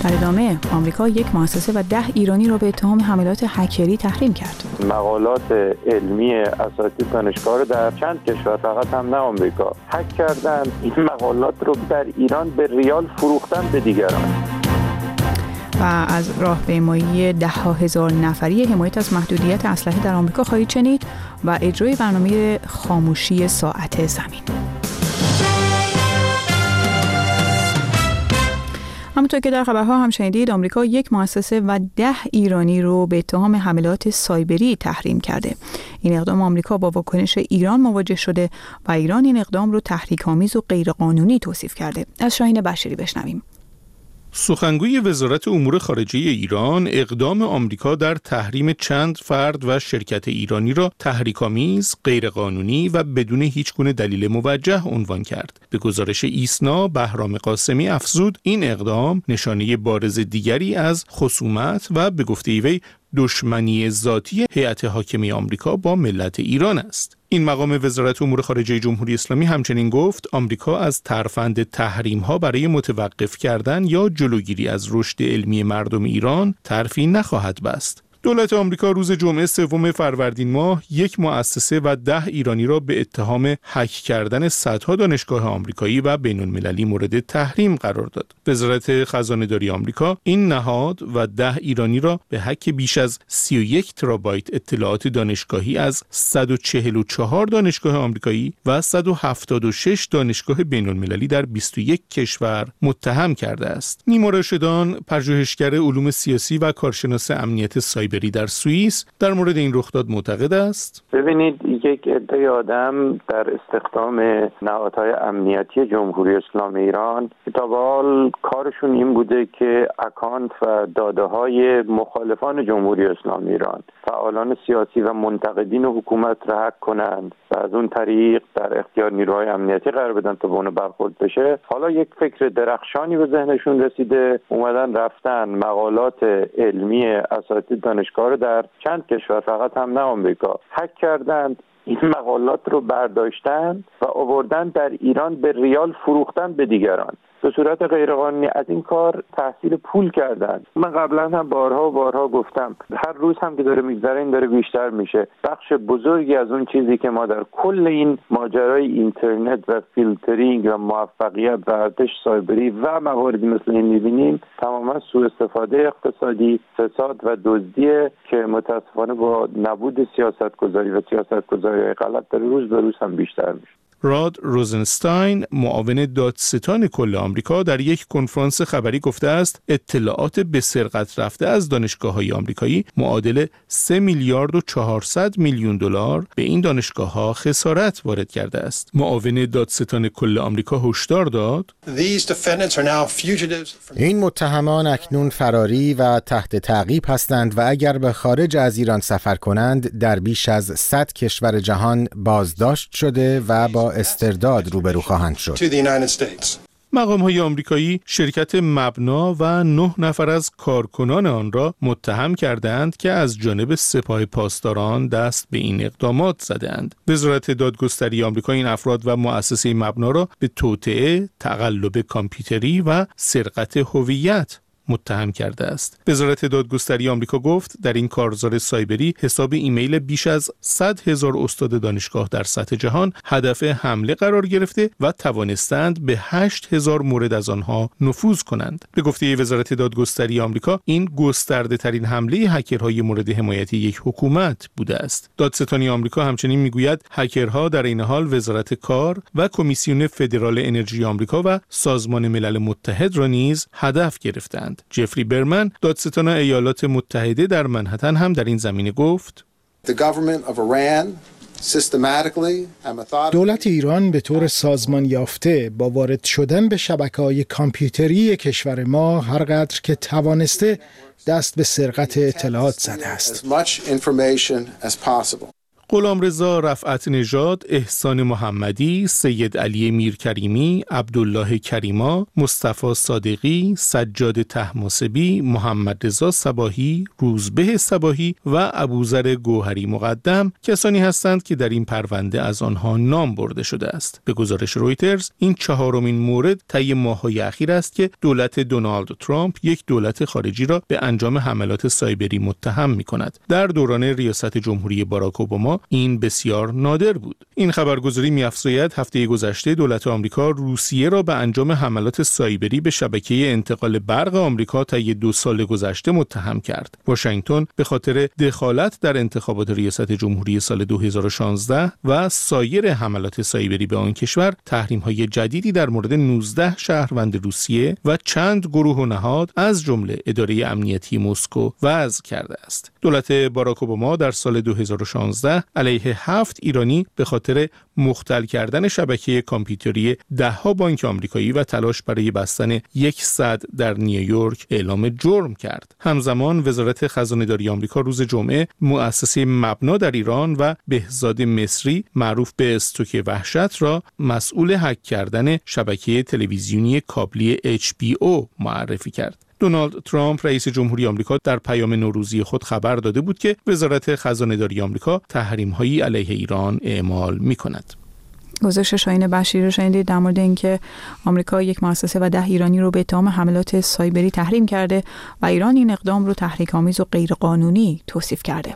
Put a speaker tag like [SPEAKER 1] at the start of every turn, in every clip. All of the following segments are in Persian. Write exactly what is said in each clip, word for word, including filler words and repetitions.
[SPEAKER 1] در ادامه آمریکا یک مؤسسه و ده ایرانی را به اتهام حملات هکری تحریم کرد.
[SPEAKER 2] مقالات علمی اساتید دانشگاه رو در چند کشور، فقط هم نه آمریکا، هک کردن. این مقالات رو در ایران به ریال فروختن به دیگران.
[SPEAKER 1] و از راهپیمایی ده ها هزار نفری حمایت از محدودیت اسلحه در آمریکا خواهید شنید و اجرای برنامه خاموشی ساعت زمین. همونطور که در خبرها هم شنیدید، آمریکا یک مؤسسه و ده ایرانی رو به اتهام حملات سایبری تحریم کرده. این اقدام آمریکا با واکنش ایران مواجه شده و ایران این اقدام رو تحریک‌آمیز و غیرقانونی توصیف کرده. از شاهین بشیری بشنویم.
[SPEAKER 3] سخنگوی وزارت امور خارجه ایران اقدام آمریکا در تحریم چند فرد و شرکت ایرانی را تحریک‌آمیز، غیرقانونی و بدون هیچگونه دلیل موجه عنوان کرد. به گزارش ایسنا، بهرام قاسمی افزود این اقدام نشانه بارز دیگری از خصومت و به گفته وی دشمنی ذاتی هیئت حاکمه آمریکا با ملت ایران است. این مقام وزارت امور خارجه جمهوری اسلامی همچنین گفت آمریکا از ترفند تحریم‌ها برای متوقف کردن یا جلوگیری از رشد علمی مردم ایران طرفی نخواهد بست. دولت آمریکا روز جمعه سوم فروردین ماه یک مؤسسه و ده ایرانی را به اتهام هک کردن صدها دانشگاه آمریکایی و بین‌المللی مورد تحریم قرار داد. وزارت خزانه‌داری آمریکا این نهاد و ده ایرانی را به هک بیش از سی و یک ترابایت اطلاعات دانشگاهی از صد و چهل و چهار دانشگاه آمریکایی و صد و هفتاد و شش دانشگاه بین‌المللی در بیست و یک کشور متهم کرده است. نیما راشدان، پژوهشگر علوم سیاسی و کارشناس امنیت سایبری در سوئیس، در مورد این رخداد معتقد است.
[SPEAKER 2] ببینید، یک عده آدم در استخدام نهادهای امنیتی جمهوری اسلامی ایران تا به حال کارشون این بوده که اکانت و داده های مخالفان جمهوری اسلامی ایران، فعالان سیاسی و منتقدین حکومت را هک کنند و از اون طریق در اختیار نیروهای امنیتی قرار بدن تا به اون برخورد بشه. حالا یک فکر درخشانی به ذهنشون رسیده، اومدن رفتن مقالات علمی اساتید دانشگاه رو در چند کشور، فقط هم نه آمریکا، هک کردند. این مقالات رو برداشتن و آوردن در ایران به ریال فروختن به دیگران به صورت غیرقانونی. از این کار تحصیل پول کردن. من قبلا هم بارها و بارها گفتم، هر روز هم که داره میگذره این داره بیشتر میشه. بخش بزرگی از اون چیزی که ما در کل این ماجرای اینترنت و فیلترینگ و موفقیت و ارتش سایبری و مواردی مثل این میبینیم، تماما سوء استفاده اقتصادی، فساد و دزدیه که متاسفانه با نبود سیاستگذاری و سیاستگذاری غلط داره روز به روز هم بیشتر میشه.
[SPEAKER 3] راد روزنستاین، معاون دادستان کل آمریکا، در یک کنفرانس خبری گفته است اطلاعات به سرقت رفته از دانشگاه‌های آمریکایی معادل سه میلیارد و چهارصد میلیون دلار به این دانشگاه‌ها خسارت وارد کرده است. معاون دادستان کل آمریکا هشدار داد
[SPEAKER 4] این متهمان اکنون فراری و تحت تعقیب هستند و اگر به خارج از ایران سفر کنند در بیش از صد کشور جهان بازداشت شده و با استرداد روبرو خواهند شد.
[SPEAKER 3] مقام‌های آمریکایی شرکت مبنا و نه نفر از کارکنان آن را متهم کردند که از جانب سپاه پاسداران دست به این اقدامات زدند. وزارت دادگستری آمریکا این افراد و مؤسسه مبنا را به توطئه، تقلب کامپیوتری و سرقت هویت متهم کرده است. وزارت دادگستری آمریکا گفت در این کارزار سایبری حساب ایمیل بیش از صد هزار استاد دانشگاه در سطح جهان هدف حمله قرار گرفته و توانستند به هشت هزار مورد از آنها نفوذ کنند. به گفته وزارت دادگستری آمریکا این گسترده ترین حمله هکرهای مورد حمایت یک حکومت بوده است. دادستانی آمریکا همچنین میگوید هکرها در این حال وزارت کار و کمیسیون فدرال انرژی آمریکا و سازمان ملل متحد را نیز هدف گرفتند. جفری برمن، دادستان ایالات متحده در منهتن، هم در این زمینه گفت
[SPEAKER 5] دولت ایران به طور سازمان یافته با وارد شدن به شبکه‌های کامپیوتری کشور ما هر قدر که توانسته دست به سرقت اطلاعات زده است.
[SPEAKER 3] غلامرضا رفعت نژاد، احسان محمدی، سید علی میرکریمی، عبدالله کریما، مصطفی صادقی، سجاد طهماسبی، محمد رضا صباحی، روزبه صباحی و ابوذر گوهری مقدم کسانی هستند که در این پرونده از آنها نام برده شده است. به گزارش رویترز این چهارمین مورد طی ماه‌های اخیر است که دولت دونالد ترامپ یک دولت خارجی را به انجام حملات سایبری متهم می‌کند. در دوران ریاست جمهوری باراک اوباما این بسیار نادر بود. این خبرگزاری می‌افزاید هفته گذشته دولت آمریکا روسیه را به انجام حملات سایبری به شبکه انتقال برق آمریکا طی دو سال گذشته متهم کرد. واشنگتن به خاطر دخالت در انتخابات ریاست جمهوری سال دو هزار و شانزده و سایر حملات سایبری به آن کشور تحریم‌های جدیدی در مورد نوزده شهروند روسیه و چند گروه و نهاد از جمله اداره امنیتی مسکو وضع کرده است. دولت باراک اوباما در سال دو هزار و شانزده علیه هفت ایرانی به خاطر مختل کردن شبکه کامپیوتری ده‌ها بانک آمریکایی و تلاش برای بستن یک سد در نیویورک اعلام جرم کرد. همزمان وزارت خزانه‌داری آمریکا روز جمعه مؤسسه مبنا در ایران و بهزاد مصری معروف به استوک وحشت را مسئول هک کردن شبکه تلویزیونی کابلی اچ بی او معرفی کرد. دونالد ترامپ رئیس جمهوری آمریکا در پیام نوروزی خود خبر داده بود که وزارت خزانه‌داری آمریکا تحریم‌هایی علیه ایران اعمال می‌کند.
[SPEAKER 1] گزارش شاهین بشیر رو شنیدید در مورد اینکه آمریکا یک مؤسسه و ده ایرانی رو به اتهام حملات سایبری تحریم کرده و ایران این اقدام رو تحریک‌آمیز و غیرقانونی توصیف کرده.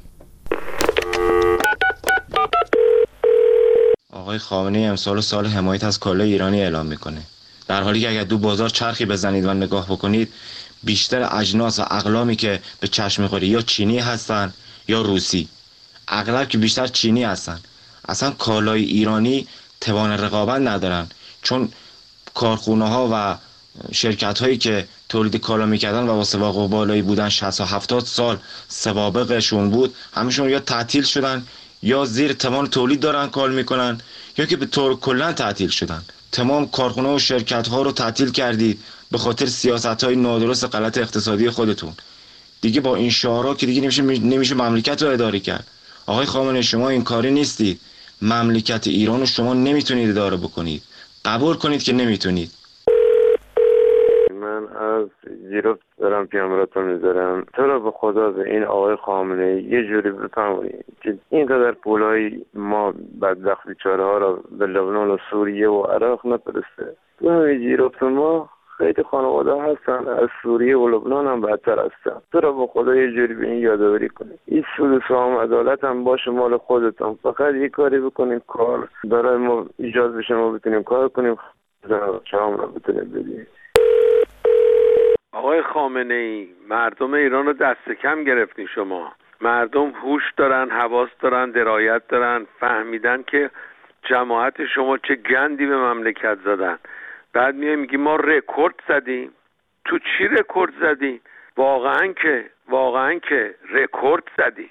[SPEAKER 6] آقای خامنه‌ای امسال سال حمایت از کالای ایرانی اعلام میکنه، در حالی که اگر دو بازار چرخی بزنید و نگاه بکنید بیشتر اجناس و اقلامی که به چشم می‌خوره یا چینی هستن یا روسی، اغلب که بیشتر چینی هستن. اصلا کالای ایرانی توان رقابت ندارن، چون کارخونه ها و شرکت هایی که تولید کالا میکردن و با سابقه بالایی بودن شصت تا هفتاد سال سوابقشون بود، همشون یا تعطیل شدن یا زیر توان تولید دارن کار میکنن یا که به طور کلا تعطیل شدن. تمام کارخونه و شرکت ها رو تعطیل کردید به خاطر سیاست های نادرست غلط اقتصادی خودتون. دیگه با این شعارها که دیگه نمیشه نمیشه مملکت رو اداره کرد. آقای خامنه‌ای شما این کاری نیستید. مملکت ایران رو شما نمیتونید اداره بکنید. قبول کنید که نمیتونید.
[SPEAKER 2] من از جیروف دارم پیامراتون میذارم. تو را به خدا به این آقای خامنه‌ای یه جوری بفهمونید که اینقدر پولای ما بدبخت بیچاره ها را به لبنان و سوریه و عراق نفرسته. تو همین جیروف ما خیلی خانواده هستن از سوریه و لبنان هم بدتر هستن. تو را به خدا یه جوری به این یادآوری کنید. این سود و سهام عدالت هم باشه مال خودتون. فقط یه کاری بکنید کار برای ما ایجاد بشه، ما بتونیم کار کنیم، شام را بتونیم بدیم.
[SPEAKER 7] آقای خامنه‌ای مردم ایران رو دست کم گرفتین شما. مردم هوش دارن، حواس دارن، درایت دارن، فهمیدن که جماعت شما چه گندی به مملکت زدن. بعد میای میگی ما رکورد زدیم. تو چی رکورد زدیم؟ واقعا که واقعا که رکورد زدیم.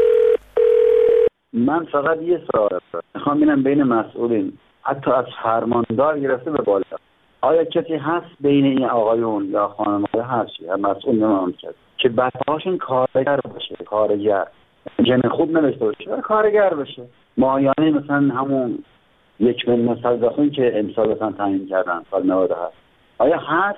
[SPEAKER 8] من فقط یه سوال میخوام ببینم بین مسئولین، حتی از فرماندار گرفته به بالا، آیا کسی هست بین این آقایون یا خانم‌ها هست یا مسئول مملکت که بچه‌هاشون کارگر باشه، کارگر جن خوب نداشته باشه، کارگر باشه، ماهیانه مثلا همون یک میلیون صدقون که امسال مثلا تعیین کردن سال نود و هفت، آیا هست؟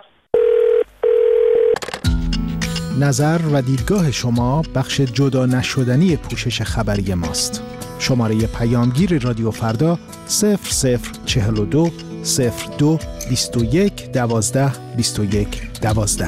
[SPEAKER 5] نظر و دیدگاه شما بخش جدا نشدنی پوشش خبری ماست. شماره پیامگیر رادیو فردا صفر صفر چهل و دو صفر دو بیست و یک دوازده بیست و یک دوازده.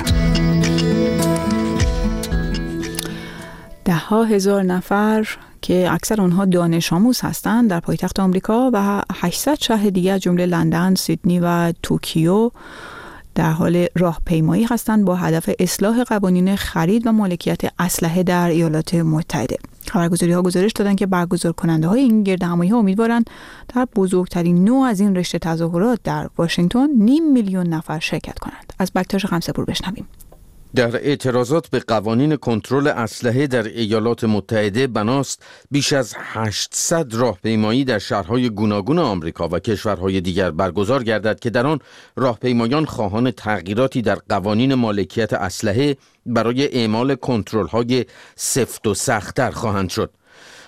[SPEAKER 1] ده ها هزار نفر که اکثر اونها دانش آموز هستند در پایتخت آمریکا و هشتصد شهر دیگر جمله لندن، سیدنی و توکیو در حال راهپیمایی هستند با هدف اصلاح قوانین خرید و مالکیت اسلحه در ایالات متحده. خبرگزاری‌ها گزارش دادند که برگزار کننده های این گردهمایی‌ها امیدوارند در بزرگترین نوع از این رشته تظاهرات در واشنگتن نیم میلیون نفر شرکت کنند. از بکتاش خمسه‌پور بشنویم.
[SPEAKER 9] در اعتراضات به قوانین کنترل اسلحه در ایالات متحده بناست بیش از هشتصد راهپیمایی در شهرهای گوناگون آمریکا و کشورهای دیگر برگزار گردد که در آن راهپیمایان خواهان تغییراتی در قوانین مالکیت اسلحه برای اعمال کنترل‌های سفت و سخت‌تر خواهند شد.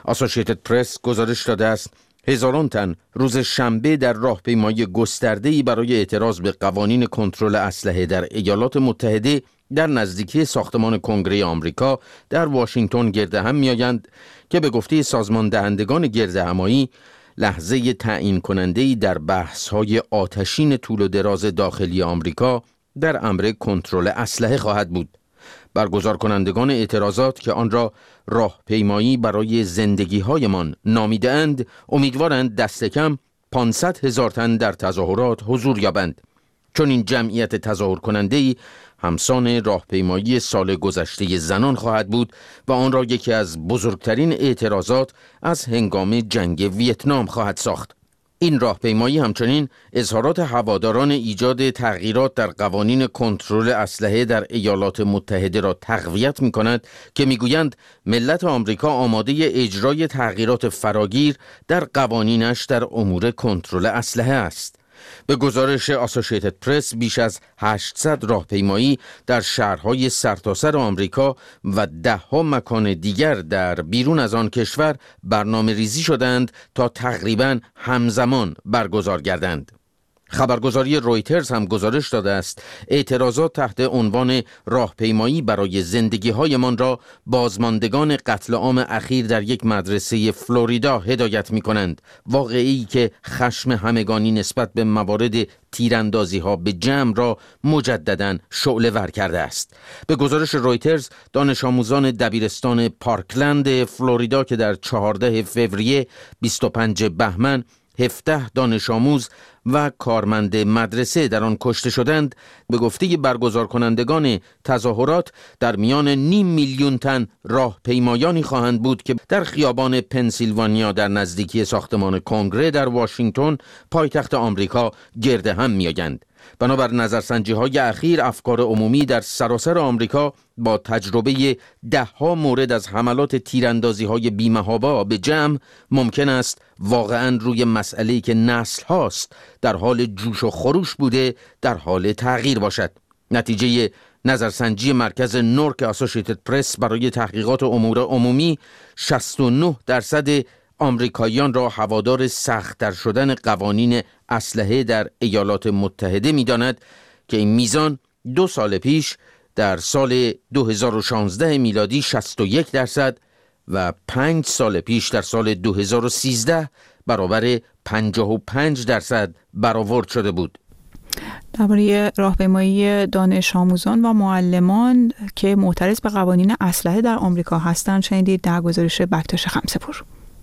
[SPEAKER 9] آسوشیتد پرس گزارش داده است هزاران تن روز شنبه در راهپیمایی گسترده‌ای برای اعتراض به قوانین کنترل اسلحه در ایالات متحده در نزدیکی ساختمان کنگره آمریکا در واشنگتن گرد هم می‌آیند که به گفته سازمان دهندگان گردهمایی لحظه تعیین کننده‌ای در بحث‌های آتشین طول و دراز داخلی آمریکا در امر کنترل اسلحه خواهد بود. برگزار کنندگان اعتراضات که آن را راهپیمایی برای زندگی‌هایمان نامیده‌اند، امیدوارند دست کم پانصد هزار تن در تظاهرات حضور یابند. چون این جمعیت تظاهر کننده‌ای همسان راهپیمایی سال گذشته زنان خواهد بود و آن را یکی از بزرگترین اعتراضات از هنگام جنگ ویتنام خواهد ساخت. این راهپیمایی همچنین اظهارات هواداران ایجاد تغییرات در قوانین کنترل اسلحه در ایالات متحده را تقویت می‌کند که می‌گویند ملت آمریکا آماده اجرای تغییرات فراگیر در قوانینش در امور کنترل اسلحه است. به گزارش آسوشیتد پرس بیش از هشتصد راهپیمایی در شهرهای سرتاسر آمریکا و ده‌ها مکان دیگر در بیرون از آن کشور برنامه ریزی شدند تا تقریباً همزمان برگزار گردند. خبرگزاری رویترز هم گزارش داده است اعتراضات تحت عنوان راهپیمایی برای زندگی‌هایمان را بازماندگان قتل عام اخیر در یک مدرسه فلوریدا هدایت می‌کنند، واقعی که خشم همگانی نسبت به موارد تیراندازی‌ها به جمع را مجدداً شعله‌ور کرده است. به گزارش رویترز دانش آموزان دبیرستان پارکلند فلوریدا که در چهاردهم فوریه بیست و پنجم بهمن هفده دانش آموز و کارمند مدرسه در آن کشته شدند، به گفته برگزار کنندگان تظاهرات در میان نیم میلیون تن راهپیمایانی خواهند بود که در خیابان پنسیلوانیا در نزدیکی ساختمان کنگره در واشنگتن پایتخت آمریکا گرد هم می‌آیند. بنابر نظرسنجی‌های اخیر افکار عمومی در سراسر آمریکا با تجربه ده‌ها مورد از حملات تیراندازی‌های بی‌محابا به جمع ممکن است واقعاً روی مسئله‌ای که نسل هاست در حال جوش و خروش بوده در حال تغییر باشد. نتیجه نظرسنجی مرکز نورک آسوشیتد پرس برای تحقیقات امور عمومی شصت و نه درصد آمریکاییان را هوادار سخت‌تر شدن قوانین اسلحه در ایالات متحده می‌داند که این میزان دو سال پیش در سال دو هزار و شانزده میلادی شصت و یک درصد و پنج سال پیش در سال دو هزار و سیزده برابر پنجاه و پنج درصد برآورد شده بود.
[SPEAKER 1] درباره راهپیمایی دانش آموزان و معلمان که معترض به قوانین اسلحه در آمریکا هستند شنیدید در گزارش بکتاش خمسه‌پور.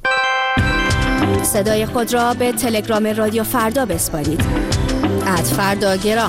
[SPEAKER 10] صدای خود را به تلگرام رادیو فردا بسپارید. ات فردا گرام.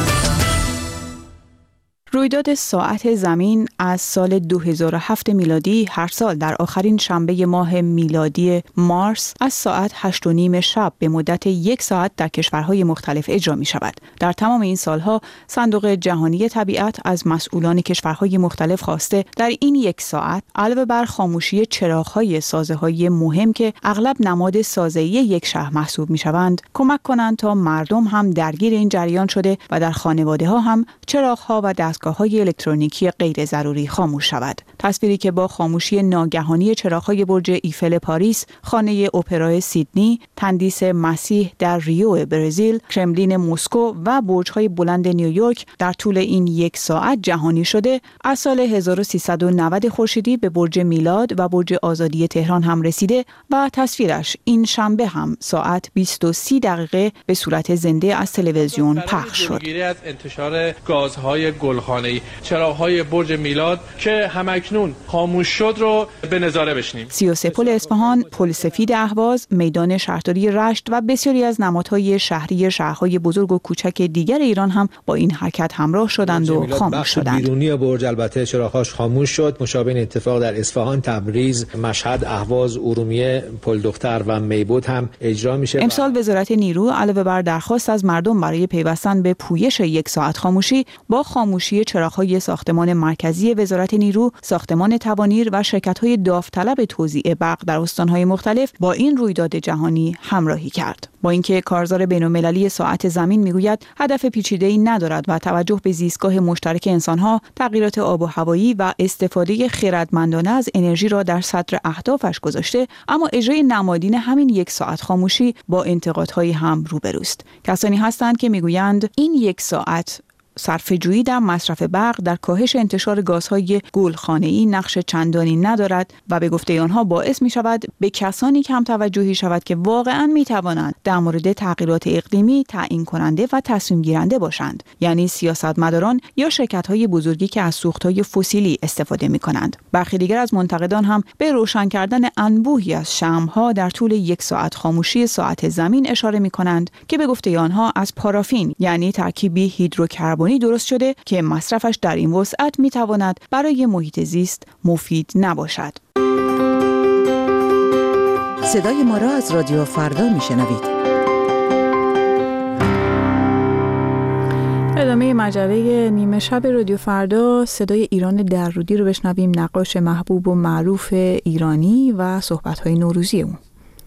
[SPEAKER 1] رویداد ساعت زمین از سال دو هزار و هفت میلادی هر سال در آخرین شنبه ماه میلادی مارس از ساعت هشت و نیم شب به مدت یک ساعت در کشورهای مختلف اجرا می شود. در تمام این سالها صندوق جهانی طبیعت از مسئولان کشورهای مختلف خواسته در این یک ساعت علاوه بر خاموشی چراغ‌های سازه‌های مهم که اغلب نماد سازه‌ای یک شهر محسوب می شوند، کمک کنند تا مردم هم درگیر این جریان شده و در خانواده‌ها هم چراغ‌ها و دستگاه‌های الکترونیکی غیر ضروری خاموش شود. تصویری که با خاموشی ناگهانی چراغ‌های برج ایفل پاریس، خانه اپرای سیدنی، تندیس مسیح در ریو برزیل، کرملین مسکو و برج‌های بلند نیویورک در طول این یک ساعت جهانی شده، از سال هزار و سیصد و نود خورشیدی به برج میلاد و برج آزادی تهران هم رسیده و تصویرش این شنبه هم ساعت بیست و سه دقیقه به صورت زنده از تلویزیون پخش شد.
[SPEAKER 11] از انتشار گازهای گلخانه‌ای، چراغ‌های برج میلاد که همکنون خاموش شد رو به نظاره بشنیم.
[SPEAKER 1] سی و سه پل اصفهان، پل سفید اهواز، میدان شهرداری رشت و بسیاری از نمادهای شهری شهرهای بزرگ و کوچک دیگر ایران هم با این حرکت همراه شدند و خاموش شدند.
[SPEAKER 12] بیرونی برج البته چراغ‌هاش خاموش شد. مشابه این اتفاق در اصفهان، تبریز، مشهد، اهواز، ارومیه، پل دختر و میبود هم اجرا میشه.
[SPEAKER 1] امسال وزارت نیرو علاوه بر درخواست از مردم برای پیوستن به پویش یک ساعت خاموشی، با خاموشی چراغ‌های ساختمان مرکزی مرکزی وزارت نیرو، ساختمان توانیر و شرکت‌های داوطلب توزیع برق در استان‌های مختلف با این رویداد جهانی همراهی کرد. با اینکه کارزار بین‌المللی ساعت زمین میگوید هدف پیچیده‌ای ندارد و توجه به زیستگاه مشترک انسان‌ها، تغییرات آب و هوایی و استفاده خردمندانه از انرژی را در صدر اهدافش گذاشته، اما اجرای نمادین همین یک ساعت خاموشی با انتقادهای هم روبروست. کسانی هستند که میگویند این یک ساعت صرفه‌جویی در مصرف برق در کاهش انتشار گازهای گلخانه‌ای نقش چندانی ندارد و به گفته آنها باعث می شود به کسانی کم توجهی شود که واقعاً می توانند در مورد تغییرات اقلیمی تعیین کننده و تصمیم گیرنده باشند، یعنی سیاستمداران یا شرکت‌های بزرگی که از سوخت‌های فسیلی استفاده می کنند. برخی دیگر از منتقدان هم به روشن کردن انبوهی از شمع‌ها در طول یک ساعت خاموشی ساعت زمین اشاره می کنند که به گفته آنها از پارافین، یعنی ترکیبی هیدروکربن درست شده که مصرفش در این وسعت میتواند برای محیط زیست مفید نباشد.
[SPEAKER 13] صدای ما را از رادیو فردا میشنوید.
[SPEAKER 1] ادامه مجله نیمه شب رادیو فردا، صدای ایران درودی رو بشنویم، نقاش محبوب و معروف ایرانی و صحبت‌های نوروزی اون.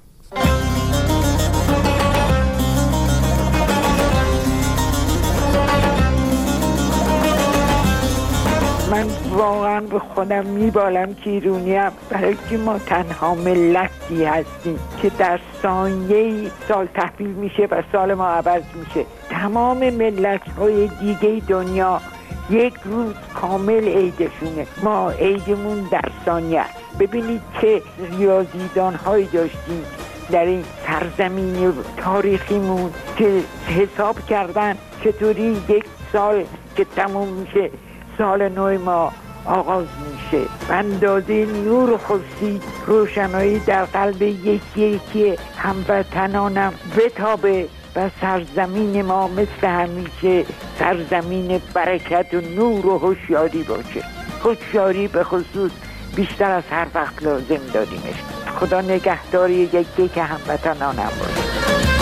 [SPEAKER 14] من واقعا به خودم میبالم که ایرانیم، برای که ما تنها ملتی هستیم که در ثانیه‌ای سال تحویل میشه و سال ما عوض میشه. تمام ملت‌های دیگه دنیا یک روز کامل عیدشونه، ما عیدمون در ثانیه. ببینید که ریاضیدان‌هایی داشتیم در این سرزمین تاریخیمون که حساب کردن چطوری یک سال که تموم میشه سال نو ما آغاز میشه. اندازه نور خورشید روشنایی در قلب یکی یکی هموطنانم بتابه و سرزمین ما مثل همیشه سرزمین برکت و نور و هوشیاری باشه. هوشیاری به خصوص بیشتر از هر وقت لازم داریمش. خدا نگهداری یکی یکی هموطنانم باشه.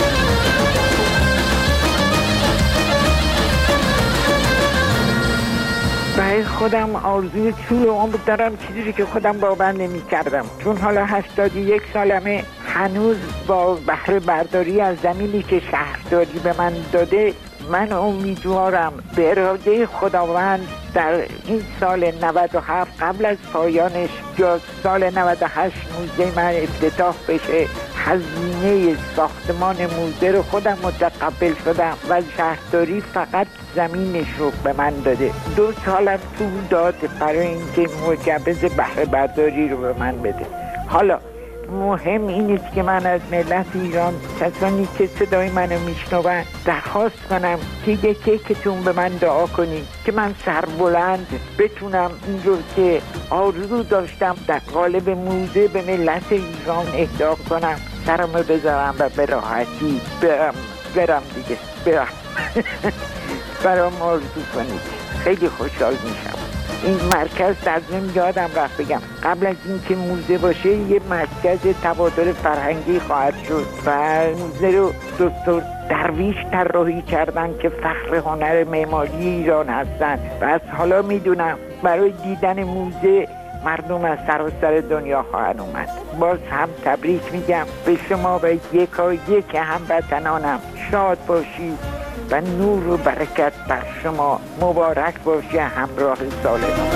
[SPEAKER 14] برای خودم آرزوی طول عمر دارم، چیزی که خودم باور نمی کردم، چون حالا هشتاد و یک سالمه، هنوز با بهره برداری از زمینی که شهرداری به من داده من امیدوارم به اراده خداوند در این سال نود و هفت قبل از پایانش یا سال نود و هشت موزه من افتتاح بشه. هزینه ساختمان موزه رو خودم متقبل شدم و شهرداری فقط زمینش رو به من داده. دو سالم طول داد برای اینکه مجوز بهره برداری رو به من بده. حالا مهم این است که من از ملت ایران، کسانی که صدای منو میشنون، درخواست کنم که یکی یکیتون به من دعا کنید که من سربلند بتونم این رو که آرزو داشتم در قالب موزه به ملت ایران اهدا کنم، سرمو بذارم و به راحتی برم برم دیگه برم برام آرزو کنید. خیلی خوشحال میشم. این مرکز در ضمن یادم رفت بگم قبل از اینکه موزه باشه یه مرکز تبادل فرهنگی خواهد شد و موزه رو دکتر درویش طراحی کردن که فخر هنر معماری ایران هستن و از حالا میدونم برای دیدن موزه مردم از سراسر دنیا خواهند اومد. باز هم تبریک میگم به شما و یکا یک هموطنانم. شاد باشید و نور و برکت بر شما مبارک باشه همراه سال نو.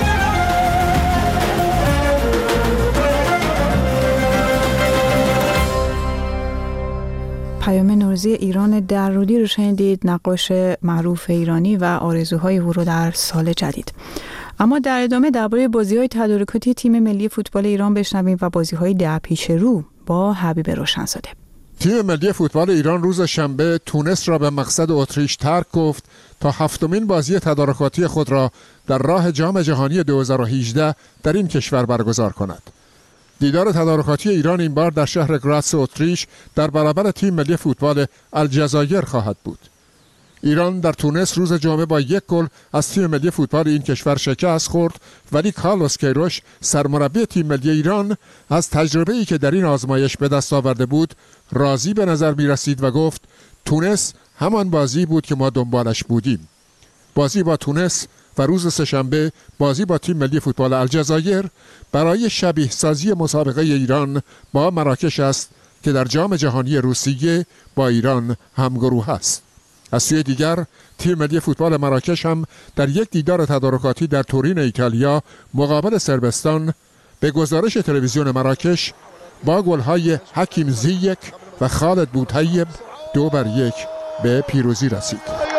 [SPEAKER 1] پیام نوروزی ایران درودی رو شنیدید، نقاش معروف ایرانی و آرزوهای او رو در سال جدید. اما در ادامه درباره بازی‌های تدارکاتی تیم ملی فوتبال ایران بشنویم و بازی‌های ده پیش رو با حبیب روشنزاده.
[SPEAKER 15] تیم ملی فوتبال ایران روز شنبه تونس را به مقصد اتریش ترک گفت تا هفتمین بازی تدارکاتی خود را در راه جام جهانی دو هزار و هجده در این کشور برگزار کند. دیدار تدارکاتی ایران این بار در شهر گراس اتریش در برابر تیم ملی فوتبال الجزایر خواهد بود. ایران در تونس روز جمعه با یک گل از تیم ملی فوتبال این کشور شکست خورد، ولی کارلوس کیروش سرمربی تیم ملی ایران از تجربه‌ای که در این آزمایش به دست آورده بود راضی به نظر می رسید و گفت تونس همان بازی بود که ما دنبالش بودیم. بازی با تونس و روز سه‌شنبه بازی با تیم ملی فوتبال الجزایر برای شبیه سازی مسابقه ایران با مراکش است که در جام جهانی روسیه با ایران همگروه است. از سوی دیگر تیم ملی فوتبال مراکش هم در یک دیدار تدارکاتی در تورین ایتالیا مقابل صربستان به گزارش تلویزیون مراکش با گل‌های حکیم زیک و خالد بوطیب دو بر یک به پیروزی رسید.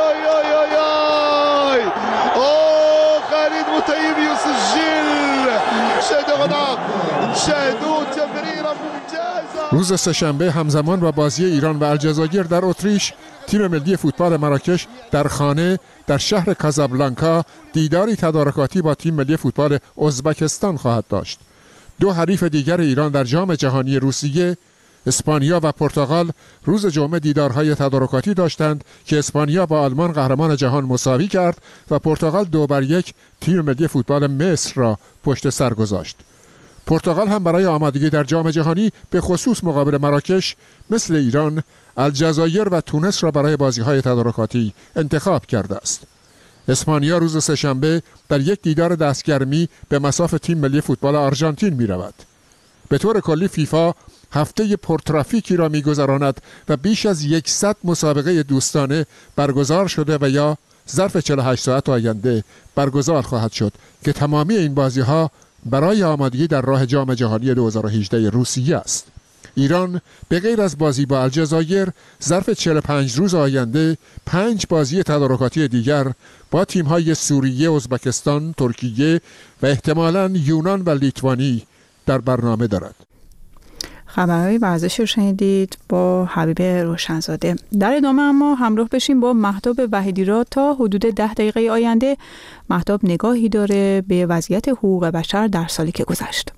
[SPEAKER 15] روز سه‌شنبه همزمان با بازی ایران و الجزایر در اتریش، تیم ملی فوتبال مراکش در خانه در شهر کازابلانکا دیداری تدارکاتی با تیم ملی فوتبال ازبکستان خواهد داشت. دو حریف دیگر ایران در جام جهانی روسیه، اسپانیا و پرتغال، روز جمعه دیدارهای تدارکاتی داشتند که اسپانیا با آلمان قهرمان جهان مساوی کرد و پرتغال دو بر یک تیم ملی فوتبال مصر را پشت سر گذاشت. پرتغال هم برای آمادگی در جام جهانی به خصوص مقابل مراکش مثل ایران، الجزایر و تونس را برای بازی‌های تدارکاتی انتخاب کرده است. اسپانیا روز سه‌شنبه در یک دیدار دستگرمی به مصاف تیم ملی فوتبال آرژانتین می‌رود. به طور کلی فیفا هفته پرترافیکی را می‌گذراند و بیش از صد مسابقه دوستانه برگزار شده و یا ظرف چهل و هشت ساعت آینده برگزار خواهد شد که تمامی این بازی‌ها برای آمادگی در راه جام جهانی دو هزار و هجده روسیه است. ایران به غیر از بازی با الجزایر ظرف چهل و پنج روز آینده پنج بازی تدارکاتی دیگر با تیم‌های سوریه، ازبکستان، ترکیه و احتمالاً یونان و لیتوانی در برنامه دارد.
[SPEAKER 1] خبرهای ورزشی رو شنیدید با حبیب روشنزاده. در ادامه اما همراه بشیم با مهتاب وحیدی تا حدود ده دقیقه آینده. مهتاب نگاهی داره به وضعیت حقوق بشر در سالی که گذشت.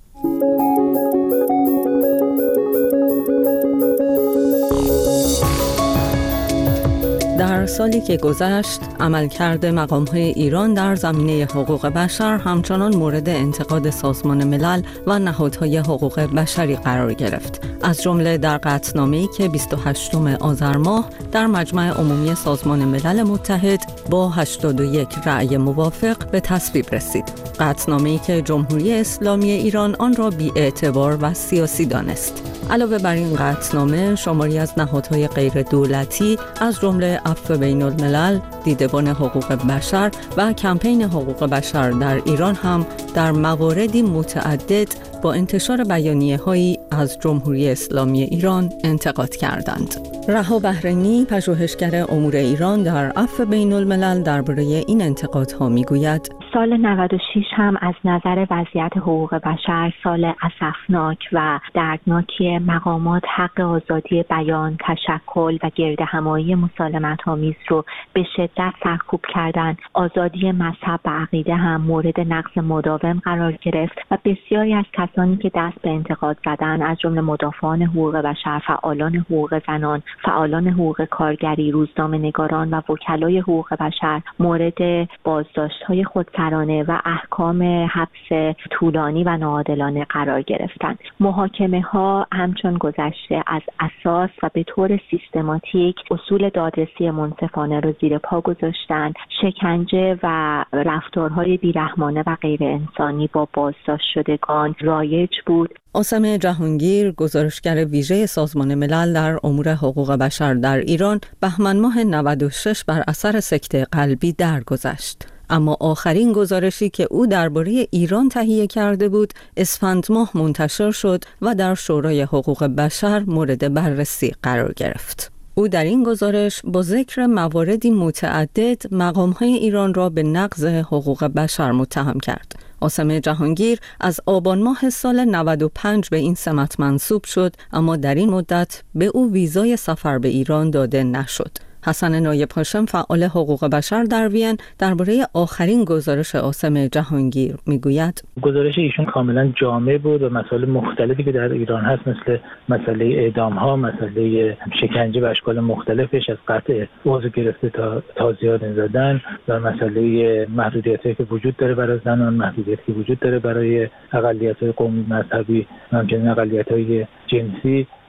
[SPEAKER 16] در سالی که گذشت، عملکرد مقام‌های ایران در زمینه حقوق بشر همچنان مورد انتقاد سازمان ملل و نهادهای حقوق بشری قرار گرفت. از جمله در قطعنامه‌ای که بیست و هشتم آذر ماه در مجمع عمومی سازمان ملل متحد با هشتاد و یک رأی موافق به تصویب رسید. قطعنامه‌ای که جمهوری اسلامی ایران آن را بی‌اعتبار و سیاسی دانست. علاوه بر این قطعنامه، شماری از نهادهای غیر دولتی از جمله عفو بین الملل، دیدبان حقوق بشر و کمپین حقوق بشر در ایران هم در مواردی متعدد با انتشار بیانیه‌هایی از جمهوری اسلامی ایران انتقاد کردند. رها بحرینی، پژوهشگر امور ایران در عفو بین الملل، درباره این انتقادها میگوید:
[SPEAKER 17] سال نود و شش هم از نظر وضعیت حقوق بشر سال اسفناک و دردناکی مقامات حق آزادی بیان، تشکل و گردهمایی مسالمت‌آمیز رو به شدت سرکوب کردند. آزادی مذهب و عقیده هم مورد نقض مداوم قرار گرفت و بسیاری از کسانی که دست به انتقاد زدند، از جمله مدافعان حقوق بشر، فعالان حقوق زنان، فعالان حقوق کارگری، روزنامه‌نگاران و وکلای حقوق بشر، مورد بازداشت‌های خودسرانه و احکام حبس طولانی و ناعادلانه قرار گرفتند. محاکمه‌ها همچون گذشته از اساس و به طور سیستماتیک اصول دادرسی منصفانه را زیر پا گذاشتند. شکنجه و رفتارهای بیرحمانه و غیر انسانی با بازداشت شدگان رایج بود.
[SPEAKER 16] عاصم جهانگیر، گزارشگر ویژه سازمان ملل در امور حقوق بشر در ایران، بهمن ماه نود و شش بر اثر سکته قلبی درگذشت. اما آخرین گزارشی که او درباره ایران تهیه کرده بود، اسفند ماه منتشر شد و در شورای حقوق بشر مورد بررسی قرار گرفت. او در این گزارش با ذکر مواردی متعدد مقام‌های ایران را به نقض حقوق بشر متهم کرد. عاصم جهانگیر از آبان ماه سال نود و پنج به این سمت منصوب شد، اما در این مدت به او ویزای سفر به ایران داده نشد. حسن نایب هاشم، فعال حقوق بشر در وین، درباره آخرین گزارش عاصم جهانگیر میگوید:
[SPEAKER 18] گزارش ایشون کاملا جامع بود و مسائل مختلفی که در ایران هست، مثل مسئله اعدام ها، مسئله شکنجه به اشکال مختلفش، از قطع عضو گرفته تا تازیانه زدن، و مسئله محدودیتایی که وجود داره برای زنان، محدودیتی که وجود داره برای اقلیت‌های قومی مذهبی، همچنین اقلیت‌های جنسی،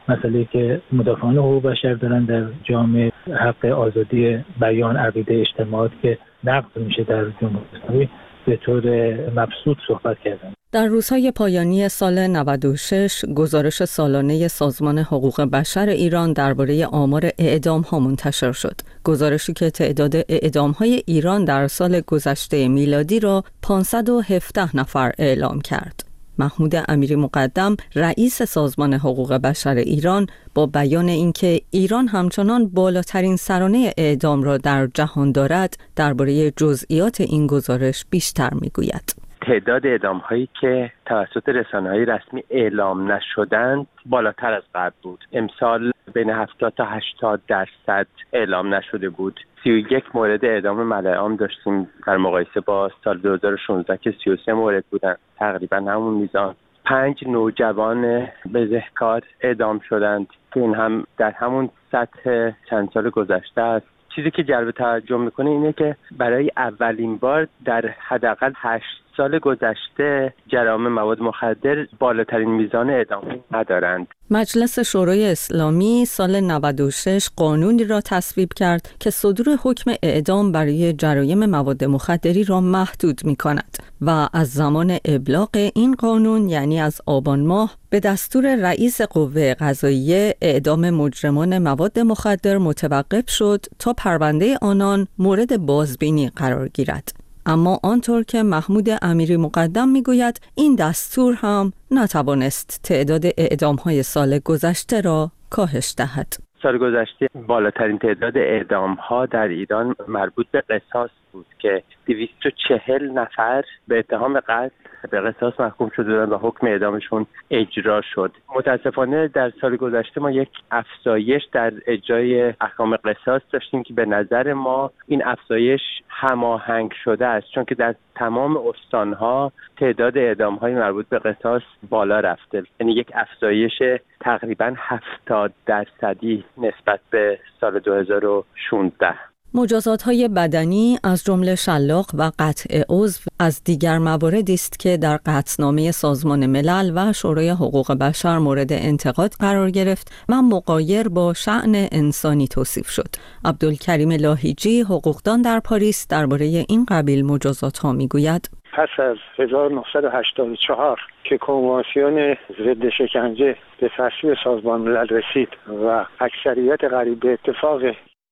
[SPEAKER 18] مسئله که مدافعان حقوق بشر دارن در جامعه، حق آزادی بیان، عقیده، اجتماعات که نقض میشه در جمهوری اسلامی، به طور مبسوط صحبت کردن.
[SPEAKER 16] در روزهای پایانی سال نود و شش گزارش سالانه سازمان حقوق بشر ایران درباره آمار اعدام‌ها منتشر شد. گزارشی که تعداد اعدام‌های ایران در سال گذشته میلادی را پانصد و هفده نفر اعلام کرد. محمود امیری مقدم رئیس سازمان حقوق بشر ایران با بیان اینکه ایران همچنان بالاترین سرانه اعدام را در جهان دارد، درباره جزئیات این گزارش بیشتر میگوید.
[SPEAKER 19] تعداد اعدام‌هایی که توسط رسانه‌های رسمی اعلام نشدند بالاتر از قبل بود. امسال بین هفتاد تا هشتاد درصد اعلام نشده بود. سی و یک مورد اعدام ملعام داشتیم در مقایسه با سال دو هزار و شانزده که سی و سه مورد بودن، تقریبا همون میزان. پنج نوجوان بزهکار اعدام شدند که این هم در همون سطح چند سال گذشته است. چیزی که جلب توجه میکنه اینه که برای اولین بار در حداقل هشت سال گذشته جرائم مواد مخدر بالاترین میزان اعدام ندارند.
[SPEAKER 16] مجلس شورای اسلامی سال نود و شش قانونی را تصویب کرد که صدور حکم اعدام برای جرایم مواد مخدری را محدود می کند و از زمان ابلاغ این قانون، یعنی از آبان ماه، به دستور رئیس قوه قضاییه اعدام مجرمان مواد مخدر متوقف شد تا پرونده آنان مورد بازبینی قرار گیرد. اما آنطور که محمود امیری مقدم میگوید، این دستور هم نتوانست تعداد اعدام‌های سال گذشته را کاهش دهد.
[SPEAKER 19] سال گذشته بالاترین تعداد اعدام‌ها در ایران مربوط به قصاص بود که دویست و چهل نفر به اتهام قتل به قصاص محکوم شدند و حکم اعدامشون اجرا شد. متاسفانه در سال گذشته ما یک افزایش در اجرای احکام قصاص داشتیم که به نظر ما این افزایش هماهنگ شده است، چون که در تمام استانها تعداد اعدام‌های مربوط به قصاص بالا رفته، یعنی یک افزایش تقریباً هفتاد درصدی نسبت به سال دو هزار و شانزده.
[SPEAKER 16] مجازات‌های بدنی از جمله شلاق و قطع عضو از دیگر مواردی است که در قطعنامه سازمان ملل و شورای حقوق بشر مورد انتقاد قرار گرفت و مغایر با شأن انسانی توصیف شد. عبدالکریم لاهیجی، حقوقدان در پاریس، درباره این قبیل مجازات‌ها میگوید:
[SPEAKER 20] پس از هزار و نهصد و هشتاد و چهار که کنوانسیون ضد شکنجه به تصویب سازمان ملل رسید و اکثریت قریب به اتفاق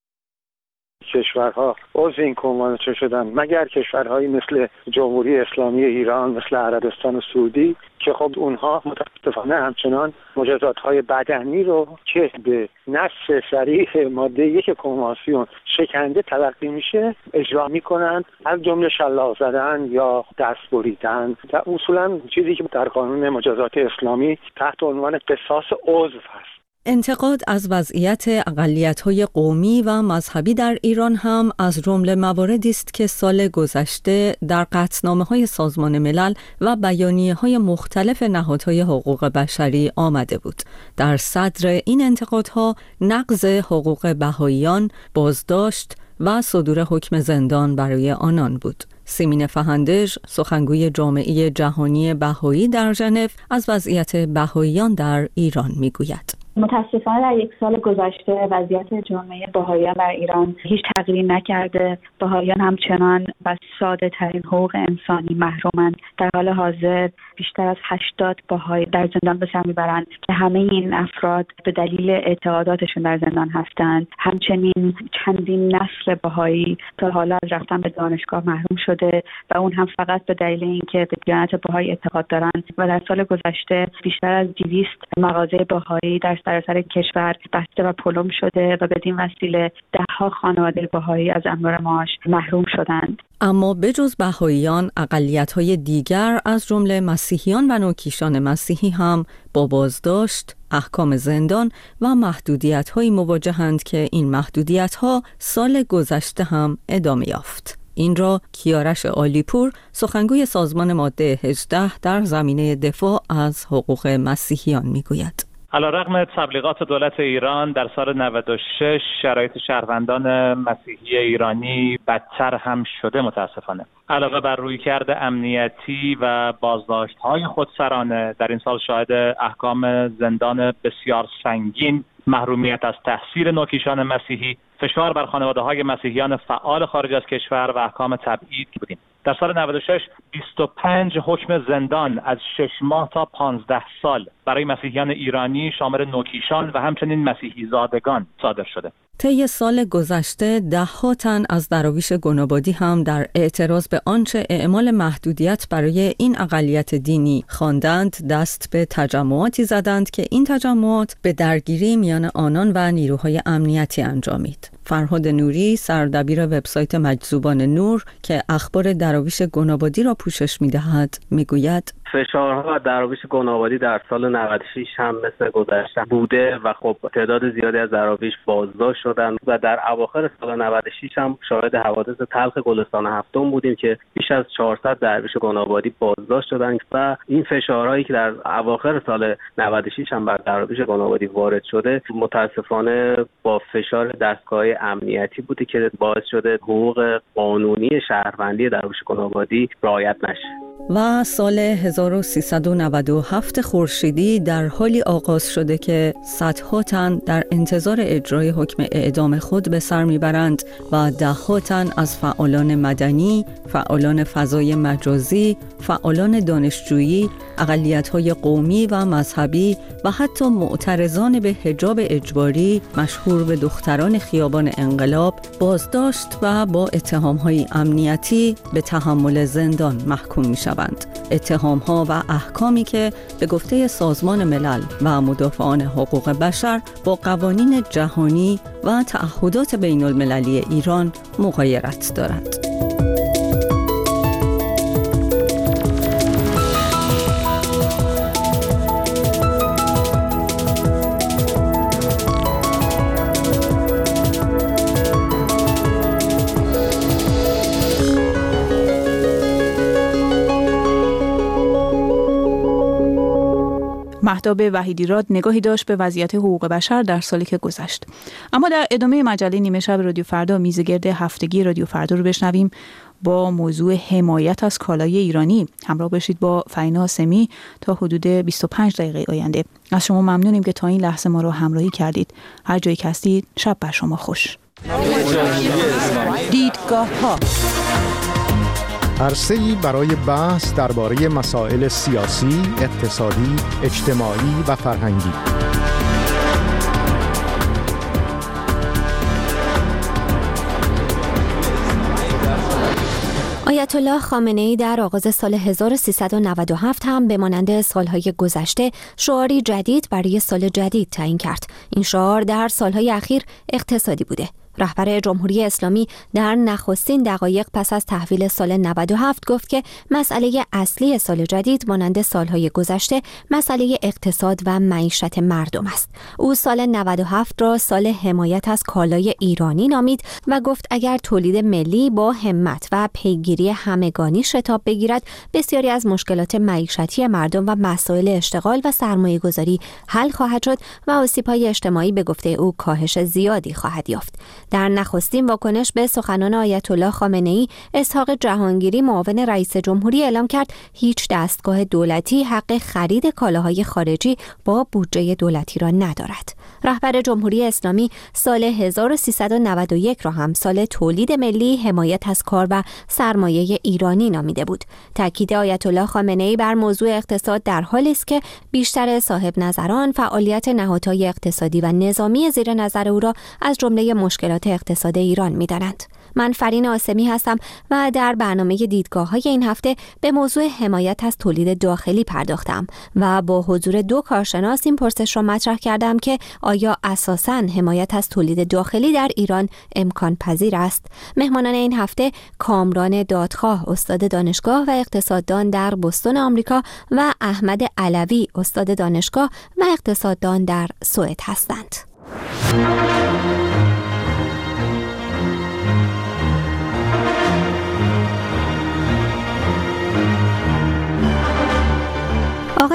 [SPEAKER 20] کشورها عضو این کنوانسیون شدن، مگر کشورهایی مثل جمهوری اسلامی ایران، مثل عربستان و سعودی، که خب اونها متاسفانه همچنان مجازات‌های بدنی رو که به نص صریح ماده یک کنوانسیون شکنجه تلقی میشه اجرا میکنند، از جمله شلاق زدن یا دست بریدن. و اصولا چیزی که در قانون مجازات اسلامی تحت عنوان قصاص عضو هست.
[SPEAKER 16] انتقاد از وضعیت اقلیت‌های قومی و مذهبی در ایران هم از جمله مواردی است که سال گذشته در قطعنامه‌های سازمان ملل و بیانیه‌های مختلف نهادهای حقوق بشری آمده بود. در صدر این انتقادها نقض حقوق بهائیان، بازداشت و صدور حکم زندان برای آنان بود. سیمین فهندج، سخنگوی جامعه جهانی بهایی در ژنو، از وضعیت بهائیان در ایران میگوید:
[SPEAKER 17] متاسفانه در یک سال گذشته وضعیت جامعه بهائیان در ایران هیچ تغییری نکرده. بهائیان همچنان از ساده ترین حقوق انسانی محرومند. در حال حاضر بیشتر از هشتاد بهایی در زندان به سر میبرند که همه این افراد به دلیل اعتقاداتشون در زندان هستند. همچنین چندین نسل بهایی تا حالا از رفتن به دانشگاه محروم شده و اون هم فقط به دلیل اینکه به دیانت بهایی اعتقاد دارند. و در سال گذشته بیشتر از دویست مغازه بهایی در سراسر کشور بسته و پلم شده و بدین وسیله ده‌ها خانواده بهایی از امرار معاش محروم شدند.
[SPEAKER 16] اما بجز بهائیان، اقلیت‌های دیگر از جمله مسیحیان و نوکیشان مسیحی هم با بازداشت، احکام زندان و محدودیت‌هایی مواجهند که این محدودیت‌ها سال گذشته هم ادامه یافت. این را کیارش عالیپور، سخنگوی سازمان ماده هجده در زمینه دفاع از حقوق مسیحیان میگوید.
[SPEAKER 21] علیرغم تبلیغات دولت ایران در سال نود و شش شرایط شهروندان مسیحی ایرانی بدتر هم شده متاسفانه. علاوه بر رویکرد امنیتی و بازداشت‌های خودسرانه، در این سال شاهد احکام زندان بسیار سنگین، محرومیت از تحصیل نوکیشان مسیحی، فشار بر خانواده‌های مسیحیان فعال خارج از کشور و احکام تبعید بودیم. در سال نود و شش بیست و پنج حکم زندان از شش ماه تا پانزده سال برای مسیحیان ایرانی شامل نوکیشان و همچنین مسیحی زادگان صادر شده.
[SPEAKER 16] طی سال گذشته ده ها تن از دراویش گنابادی هم در اعتراض به آنچه اعمال محدودیت برای این اقلیت دینی خواندند دست به تجمعاتی زدند که این تجمعات به درگیری میان آنان و نیروهای امنیتی انجامید. فرهاد نوری، سردبیر وبسایت مجذوبان نور که اخبار دراویش گنابادی را پوشش می‌دهد، میگوید
[SPEAKER 22] فشارها و دراویش گنابادی در سال نود و شش هم مثل گذشته بوده و خب تعداد زیادی از دراویش بازداشت شدند و در اواخر سال نود و شش هم شاهد حوادث تلخ گلستان هفتم بودیم که بیش از چهارصد درویش گنابادی بازداشت شدند و این فشارهایی که در اواخر سال نود و شش هم بر دراویش گنابادی وارد شده متاسفانه با فشار دستگاه امنیتی بوده که باعث شده حقوق قانونی شهروندی دراویش گنابادی رعایت نشه.
[SPEAKER 16] و سال هزار و سیصد و نود و هفت خورشیدی در حالی آغاز شده که صدها تن در انتظار اجرای حکم اعدام خود به سر میبرند و دهها تن از فعالان مدنی، فعالان فضای مجازی، فعالان دانشجویی، اقلیت‌های قومی و مذهبی و حتی معترضان به حجاب اجباری مشهور به دختران خیابان انقلاب بازداشت و با اتهام‌های امنیتی به تحمل زندان محکوم می‌شوند. اتهام‌ها و احکامی که به گفته سازمان ملل و مدافعان حقوق بشر با قوانین جهانی و تعهدات بین المللی ایران مغایرت دارد.
[SPEAKER 1] مهتاب وحیدی‌راد نگاهی داشت به وضعیت حقوق بشر در سالی که گذشت. اما در ادامه مجله نیمه شب رادیو فردا میزگرد هفتگی رادیو فردا رو بشنویم با موضوع حمایت از کالای ایرانی. همراه باشید با فرینا سمی تا حدود بیست و پنج دقیقه آینده. از شما ممنونیم که تا این لحظه ما رو همراهی کردید. هر جایی که هستید شب بر شما خوش.
[SPEAKER 13] دیدگاه‌ها
[SPEAKER 5] عرصه‌ای برای بحث درباره مسائل سیاسی، اقتصادی، اجتماعی و فرهنگی.
[SPEAKER 17] آیت الله خامنه‌ای در آغاز سال هزار و سیصد و نود و هفت هم به مانند سالهای گذشته شعاری جدید برای سال جدید تعیین کرد. این شعار در سالهای اخیر اقتصادی بوده. رهبر جمهوری اسلامی در نخستین دقایق پس از تحویل سال نود و هفت گفت که مسئله اصلی سال جدید مانند سالهای گذشته مسئله اقتصاد و معیشت مردم است. او سال نود و هفت را سال حمایت از کالای ایرانی نامید و گفت اگر تولید ملی با همت و پیگیری همگانی شتاب بگیرد بسیاری از مشکلات معیشتی مردم و مسائل اشتغال و سرمایه‌گذاری حل خواهد شد و آسیب‌های اجتماعی به گفته او کاهش زیادی خواهد یافت. در نخستین واکنش به سخنان آیت الله خامنه‌ای، اسحاق جهانگیری معاون رئیس جمهوری اعلام کرد هیچ دستگاه دولتی حق خرید کالاهای خارجی با بودجه دولتی را ندارد. رهبر جمهوری اسلامی سال هزار و سیصد و نود و یک را هم سال تولید ملی حمایت از کار و سرمایه ایرانی نامیده بود. تاکید آیت الله خامنه‌ای بر موضوع اقتصاد در حالی است که بیشتر صاحب نظران فعالیت نهادهای اقتصادی و نظامی زیر نظر او را از جمله مشکلات اقتصاد ایران می‌دانند. من فرین آسمی هستم و در برنامه دیدگاه‌های این هفته به موضوع حمایت از تولید داخلی پرداختم و با حضور دو کارشناس این پرسش را مطرح کردم که آیا اساساً حمایت از تولید داخلی در ایران امکان پذیر است؟ مهمانان این هفته کامران دادخواه، استاد دانشگاه و اقتصاددان در بوستون آمریکا و احمد علوی، استاد دانشگاه و اقتصاددان در سوئد هستند. آقای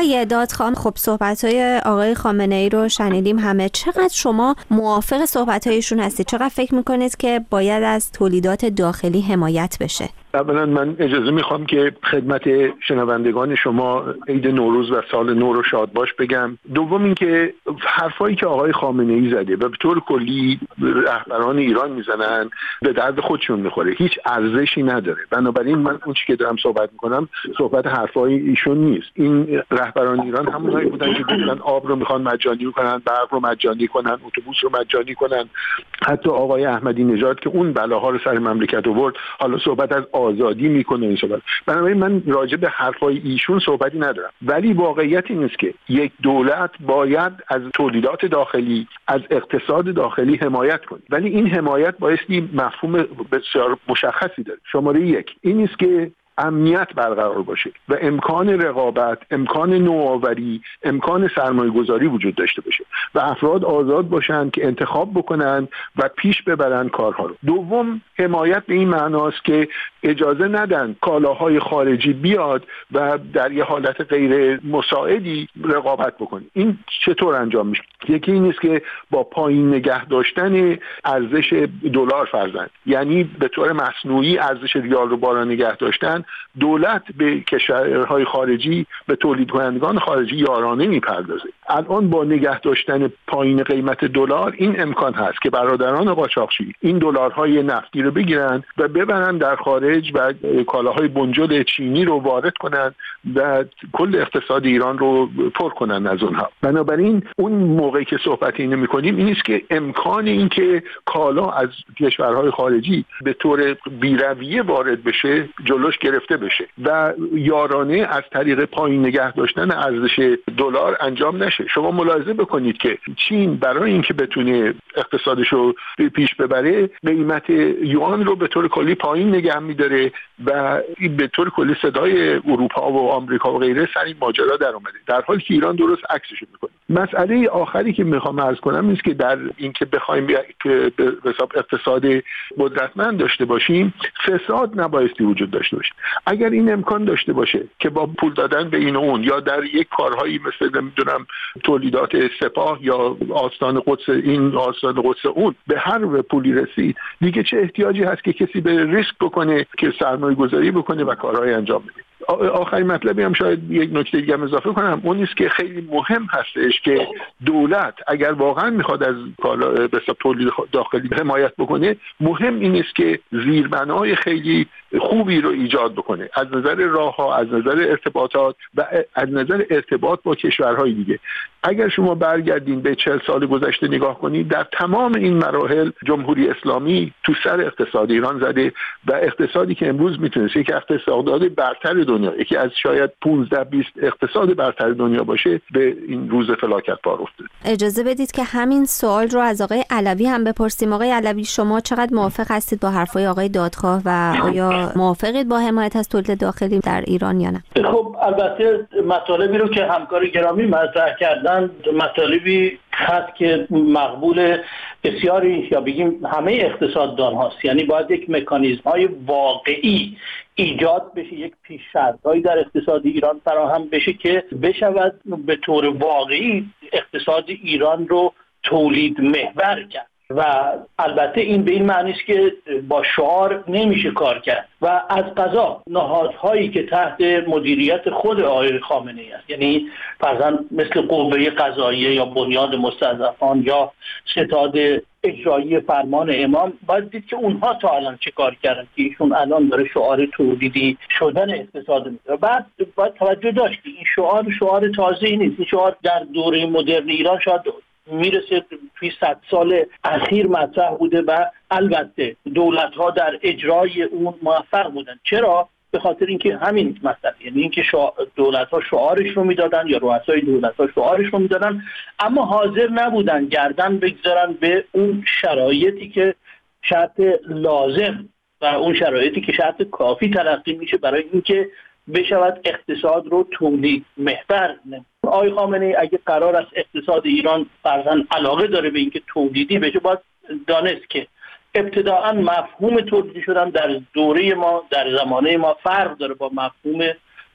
[SPEAKER 10] آقای دادخواه، خب صحبت‌های آقای خامنه‌ای رو شنیدیم همه. چقدر شما موافق صحبت‌هایشون هستید؟ چقدر فکر می‌کنید که باید از تولیدات داخلی حمایت بشه؟
[SPEAKER 3] اولا من اجازه میخوام که خدمت شنوندگان شما عید نوروز و سال نو رو شاد باش بگم. دوم اینکه حرفایی که آقای خامنه‌ای زده و به طور کلی رهبران ایران میزنن به درد خودشون میخوره، هیچ ارزشی نداره. بنابراین من اون چیزی که دارم صحبت میکنم صحبت حرفای ایشون نیست. این رهبران ایران همونایی بودن که گفتن آب رو میخوان مجانی کنن، برق رو مجانی کنن، اتوبوس رو مجانی کنن. حتی آقای احمدی نژاد که اون بلاها رو سر مملکت آورد حالا صحبت از آزادی میکنه این صحبت. بنابراین من راجع به حرفای ایشون صحبتی ندارم، ولی واقعیت این است که یک دولت باید از تولیدات داخلی، از اقتصاد داخلی حمایت کنه، ولی این حمایت بایستی مفهوم بسیار مشخصی داره. شماره یک این است که امنیت برقرار باشه و امکان رقابت، امکان نوآوری، امکان سرمایه گذاری وجود داشته باشه و افراد آزاد باشن که انتخاب بکنن و پیش ببرن کارها رو. دوم، حمایت به این معناست که اجازه ندن کالاهای خارجی بیاد و در یه حالت غیر مساعدی رقابت بکنه. این چطور انجام میشه؟ یکی این است که با پایین نگه داشتن ارزش دلار فرضاً، یعنی به طور مصنوعی ارزش ریال رو بالا نگه داشتن، دولت به کشورهای خارجی، به تولید کنندگان خارجی یارانه میپردازه. الان با نگه داشتن پایین قیمت دلار این امکان هست که برادران قاچاقچی این دلارهای نفتی رو بگیرن و ببرن در خارج و کالاهای بنجل چینی رو وارد کنن و کل اقتصاد ایران رو پر کنن از اونها. بنابراین اون موقعی که صحبت اینو میکنیم این است که امکان این که کالا از کشورهای خارجی به طور بی‌رویه وارد بشه جلوش گرفته بشه و یارانه از طریق پایین نگه داشتن ارزش دلار انجام نشه. شما ملاحظه بکنید که چین برای اینکه بتونه اقتصادش رو پیش ببره قیمت یوان رو به طور کلی پایین نگه می‌داره و به طور کلی صدای اروپا و آمریکا و غیره سر این ماجرا در اومده، در حالی که ایران درست عکسش میکنه. مسئله آخری که میخوام عرض کنم این است که در اینکه بخوایم که به حساب اقتصاد قدرتمند داشته باشیم، فساد نبایستی وجود داشته باشه. اگر این امکان داشته باشه که با پول دادن به این و اون یا در یک کارهایی مثل نمیدونم تولیدات سپاه یا آستان قدس این آستان قدس اون به هر پولی رسید، دیگه چه احتیاجی هست که کسی به ریسک بکنه که سرمایه گذاری بکنه و کارهای انجام بده. آخرین مطلبی هم شاید یک نکته دیگه هم اضافه کنم، اون است که خیلی مهم هستش که دولت اگر واقعا میخواد از کالا به حساب تولید داخلی حمایت بکنه، مهم این است که زیربنای خیلی خوبی رو ایجاد بکنه از نظر راهها، از نظر ارتباطات و از نظر ارتباط با کشورهای دیگه. اگر شما برگردین به چهل سال گذشته نگاه کنید، در تمام این مراحل جمهوری اسلامی تو سر اقتصاد ایران زده و اقتصادی که امروز میتونست یک اقتصاد برتر دنیا، یکی از شاید پانزده بیست اقتصاد برتر دنیا باشه، به این روز فلاکت پار افتاد.
[SPEAKER 10] اجازه بدید که همین سوال رو از آقای علوی هم بپرسیم. آقای علوی، شما چقدر موافق هستید با حرفای آقای دادخواه و آیا موافقید با حمایت از تولید داخلی در ایران یا نه؟
[SPEAKER 4] خب البته مطالبی رو که همکار گرامی مطرح کردن مطالبی هست که مقبول بسیاری یا بگیم همه اقتصاددان هاست. یعنی باید یک مکانیزم های واقعی ایجاد بشه، یک پیش‌شرط‌هایی در اقتصاد ایران فراهم بشه که بشود به طور واقعی اقتصاد ایران رو تولید محور کرد. و البته این به این معنی است که با شعار نمیشه کار کرد و از قضا نهادهایی که تحت مدیریت خود آقای خامنه‌ای است، یعنی فرضاً مثل قوه قضاییه یا بنیاد مستضعفان یا ستاد اجرایی فرمان امام، باید دید که اونها تا الان چه کار کردن که ایشون الان داره شعار تولیدی شدن اقتصاد میده. بعد باید توجه داشت که این شعار شعار تازه‌ای نیست. این شعار در دوره مدرن ایران شاید میرسه توی صد سال اخیر مطرح بوده و البته دولت‌ها در اجرای اون موفق بودن. چرا؟ به خاطر اینکه همین مثلا، یعنی اینکه دولت‌ها شعارش رو میدادن یا رؤسای دولت‌ها شعارش رو میدادن، اما حاضر نبودن گردن بگذارن به اون شرایطی که شرط لازم و اون شرایطی که شرط کافی تلقی میشه برای اینکه بشود اقتصاد رو تولید محور. آقای خامنه‌ای اگه قرار است اقتصاد ایران فرضاً علاقه داره به اینکه تولیدی بشه، باید دانست که ابتداءً مفهوم تولیدی شدن در دوره ما، در زمانه ما فرق داره با مفهوم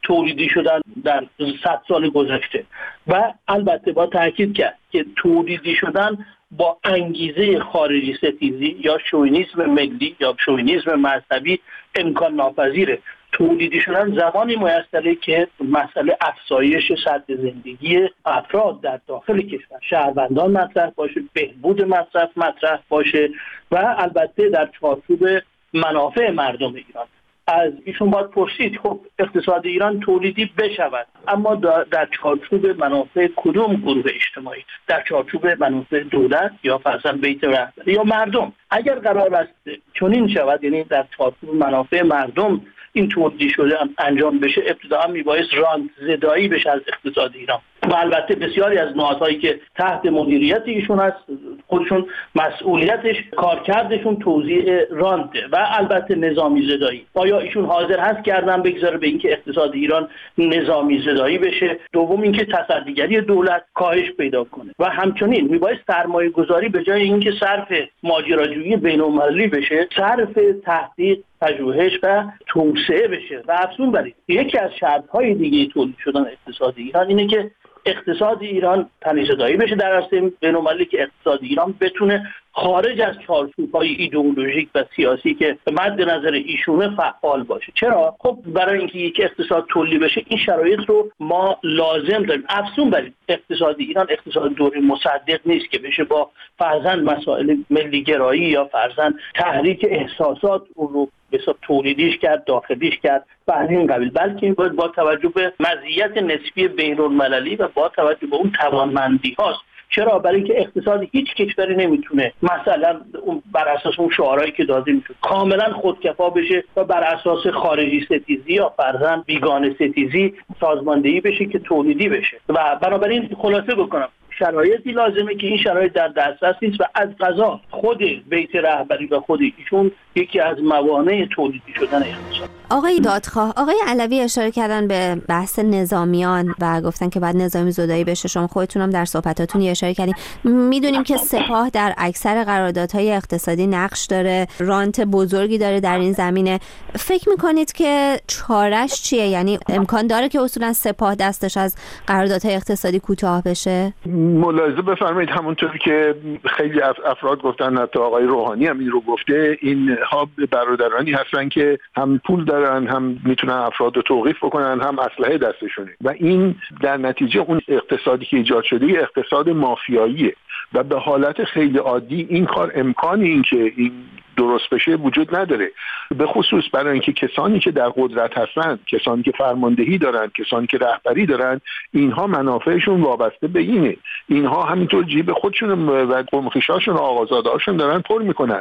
[SPEAKER 4] تولیدی شدن در صد سال گذشته. و البته با تاکید کرد که تولیدی شدن با انگیزه خارجی ستیزی یا شوینیسم ملی یا شوینیسم مذهبی امکان ناپذیره. تولیدی شدن زمانی میسره که مسئله افزایش سطح زندگی افراد در داخل کشور، شهروندان مطرح باشه، بهبود مصرف مطرح باشه و البته در چارچوب منافع مردم ایران. از ایشون باید پرسید خب اقتصاد ایران تولیدی بشود، اما در چارچوب منافع کدوم گروه اجتماعی؟ در چارچوب منافع دولت یا فرضاً بیت رهبری یا مردم؟ اگر قرار است چنین شود، یعنی در چارچوب منافع مردم این تولیدی شده انجام بشه، ابتداعا میبایست رانت زدایی بشه از اقتصاد ایران. و البته بسیاری از نهادهایی که تحت مدیریت ایشون هست خودشون مسئولیتش کارکردشون توزیع رانته و البته نظامی زدایی. آیا ایشون حاضر هست کردن بگذاره به اینکه اقتصاد ایران نظامی زدایی بشه؟ دوم اینکه تصدیگری دولت کاهش پیدا کنه و همچنین میبایست سرمایه گذاری به جای اینکه صرف ماجراجویی بین‌المللی بشه صرف تحقیق، پژوهش و توسعه بشه. و افزون بر این یکی از شرط‌های دیگه تولید شدن اقتصاد ایران اینه که اقتصاد ایران تنیزدایی بشه در عرصه بین‌المللی، که اقتصاد ایران بتونه خارج از چارچوب‌های ایدئولوژیک و سیاسی که به مد نظر ایشونه فعال باشه. چرا؟ خب برای اینکه یک اقتصاد تولید بشه این شرایط رو ما لازم داریم. افزون بر این اقتصاد ایران اقتصاد دوری مصدق نیست که بشه با فرضاً مسائل ملی گرایی یا فرضاً تحریک احساسات اون رو به حساب تولیدیش کرد، داخلیش کرد و از این قبیل، بلکه باید با توجه به مزیت نسبی بین‌المللی و با توجه به اون توانمندی هاست. چرا؟ برای اینکه اقتصاد هیچ کشوری نمیتونه مثلا بر اساس اون شعارهایی که داده میشه کاملا خودکفا بشه و بر اساس خارجی ستیزی یا فرضاً بیگانه ستیزی سازماندهی بشه که تولیدی بشه. و بنابراین خلاصه بکنم شرایطی لازمه که این شرایط در دسترس نیست و از قضا خود بیت رهبری و خود ایشون یکی از موانع تولیدی شدن اقتصاد.
[SPEAKER 10] آقای دادخواه، آقای علوی اشاره کردن به بحث نظامیان و گفتن که بعد نظامی زدایی بشه. شما خودتون هم در صحبتاتون اشاره کردین. میدونیم که سپاه در اکثر قراردادهای اقتصادی نقش داره، رانت بزرگی داره در این زمینه. فکر میکنید که چارش چیه؟ یعنی امکان داره که اصولا سپاه دستش از قراردادهای اقتصادی کوتاه بشه؟
[SPEAKER 3] ملاحظه بفرمایید همونطوری که خیلی افراد گفتن، حتی آقای روحانی هم این رو گفته، اینها برادرانی هستن که هم پول دارن، هم میتونن افراد رو توقیف بکنن، هم اسلحه دستشونه و این در نتیجه اون اقتصادی که ایجاد شده اقتصاد مافیاییه و به حالت خیلی عادی این کار امکانی این که این درست بشه وجود نداره. به خصوص برای اینکه کسانی که در قدرت هستن، کسانی که فرماندهی دارن، کسانی که رهبری دارن، اینها منافعشون وابسته به اینه. اینها همینطور جیب خودشون و قوم خویشاشون و آقازاده‌هاشون دارن پر میکنن.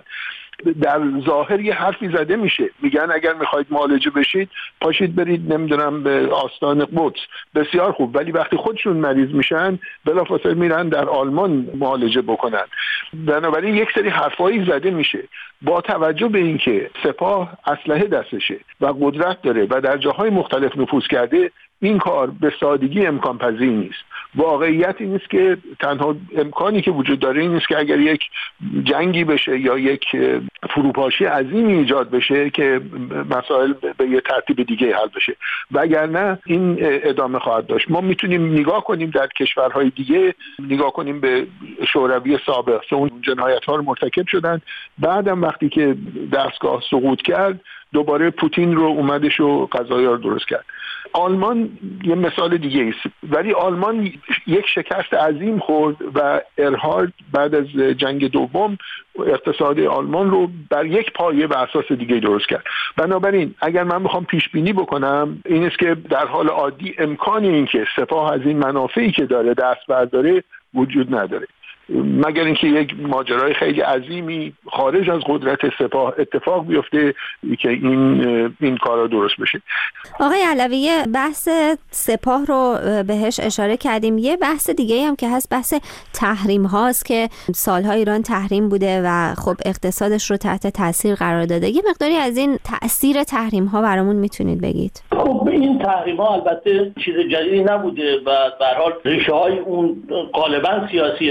[SPEAKER 3] در ظاهر یه حرفی زده میشه، میگن اگر میخواید معالجه بشید پاشید برید نمیدونم به آستان قدس، بسیار خوب، ولی وقتی خودشون مریض میشن بلافاصله میرن در آلمان معالجه بکنن. بنابراین یک سری حرفایی زده میشه. با توجه به اینکه سپاه اسلحه دستشه و قدرت داره و در جاهای مختلف نفوذ کرده، این کار به سادگی امکان پذیر نیست. واقعیت این است که تنها امکانی که وجود داره این است که اگر یک جنگی بشه یا یک فروپاشی عظیمی ایجاد بشه که مسائل به یه ترتیب دیگه حل بشه، وگرنه این ادامه خواهد داشت. ما میتونیم نگاه کنیم در کشورهای دیگه، نگاه کنیم به شوروی سابق که اون جنایت‌ها رو مرتکب شدن، بعدم وقتی که دستگاه سقوط کرد دوباره پوتین رو اومدش و قضایا رو درست کرد. آلمان یه مثال دیگه است، ولی آلمان یک شکست عظیم خورد و ارهارد بعد از جنگ دوم اقتصاد آلمان رو بر یک پایه و اساس دیگه درست کرد. بنابراین اگر من بخوام پیش بینی بکنم این است که در حال عادی امکانی این که سپاه از این منافعی که داره دست برداره وجود نداره، مگر اینکه یک ماجرای خیلی عظیمی خارج از قدرت سپاه اتفاق بیفته که این این کارا درست بشه.
[SPEAKER 10] آقای علوی، بحث سپاه رو بهش اشاره کردیم. یه بحث دیگه هم که هست بحث تحریم هاست که سالها ایران تحریم بوده و خب اقتصادش رو تحت تاثیر قرار داده. یه مقداری از این تاثیر تحریم ها برامون میتونید بگید؟
[SPEAKER 4] خب این تحریم ها البته چیز جدیدی نبوده و به هر حال ریشه های اون غالبا سیاسیه و اون هم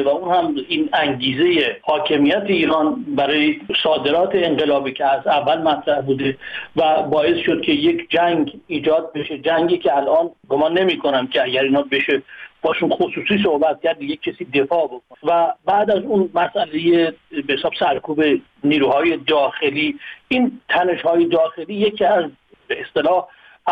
[SPEAKER 4] هم این انگیزه حاکمیت ایران برای صادرات انقلابی که از اول مطرح بوده و باعث شد که یک جنگ ایجاد بشه، جنگی که الان گمان نمی کنم که اگر اینا بشه باشون خصوصی صحبت کرد یک کسی دفاع بکنه. و بعد از اون مسئله به حساب سرکوب نیروهای داخلی، این تنش‌های داخلی یکی از به اصطلاح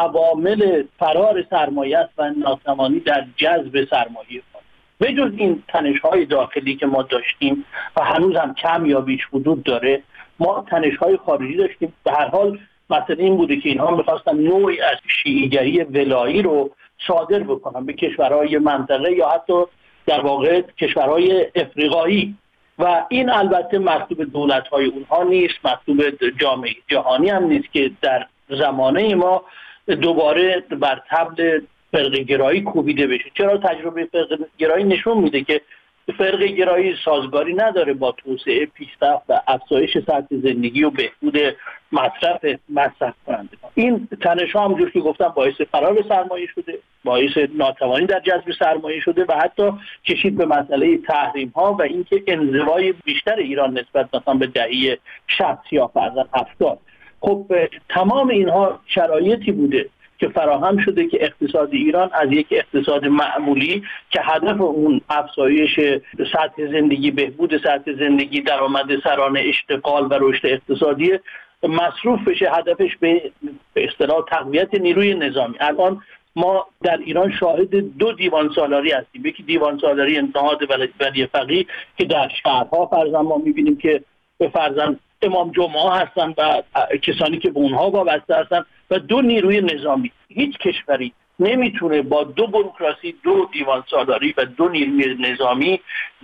[SPEAKER 4] عوامل فرار سرمایه است و ناتوانی در جذب سرمایه. به جز این تنش‌های داخلی که ما داشتیم و هنوز هم کم یا بیش وجود داره، ما تنش‌های خارجی داشتیم. به هر حال مسئله این بوده که اینها می‌خواستن نوعی از شیعیگری ولایی رو صادر بکنن به کشورهای منطقه یا حتی در واقع کشورهای افریقایی و این البته مطلوب دولت‌های اونها نیست، مطلوب جامعه جهانی هم نیست که در زمانه ما دوباره بر طبل فرقه گرایی کوبیده بشه. چرا؟ تجربه فرقه گرایی نشون میده که فرقه گرایی سازگاری نداره با توسعه، پیشرفت و افزایش سطح زندگی و بهبود مصرف مصرف کنندگان. این تنش‌ها همونجور که گفتم باعث فرار سرمایه شده، باعث ناتوانی در جذب سرمایه شده و حتی کشید به مسئله تحریم‌ها و اینکه انزوای بیشتر ایران نسبت مثلا به دهه شصت یا فرضاً هفتاد. خب تمام اینها شرایطی بوده که فراهم شده که اقتصاد ایران از یک اقتصاد معمولی که هدف اون افزایش سطح زندگی، بهبود سطح زندگی، درآمد سرانه، اشتغال و رشد اقتصادی مصروف بشه، هدفش به اصطلاح تقویت نیروی نظامی. الان ما در ایران شاهد دو دیوان سالاری هستیم. یکی دیوان سالاری نهاد ولی فقیه که در شهرها فرضاً ما می‌بینیم که به فرضاً امام جمعه هستن و کسانی که به اونها وابسته هستن و دو نیروی نظامی. هیچ کشوری نمیتونه با دو بوروکراسی، دو دیوان سالاری و دو نیروی نظامی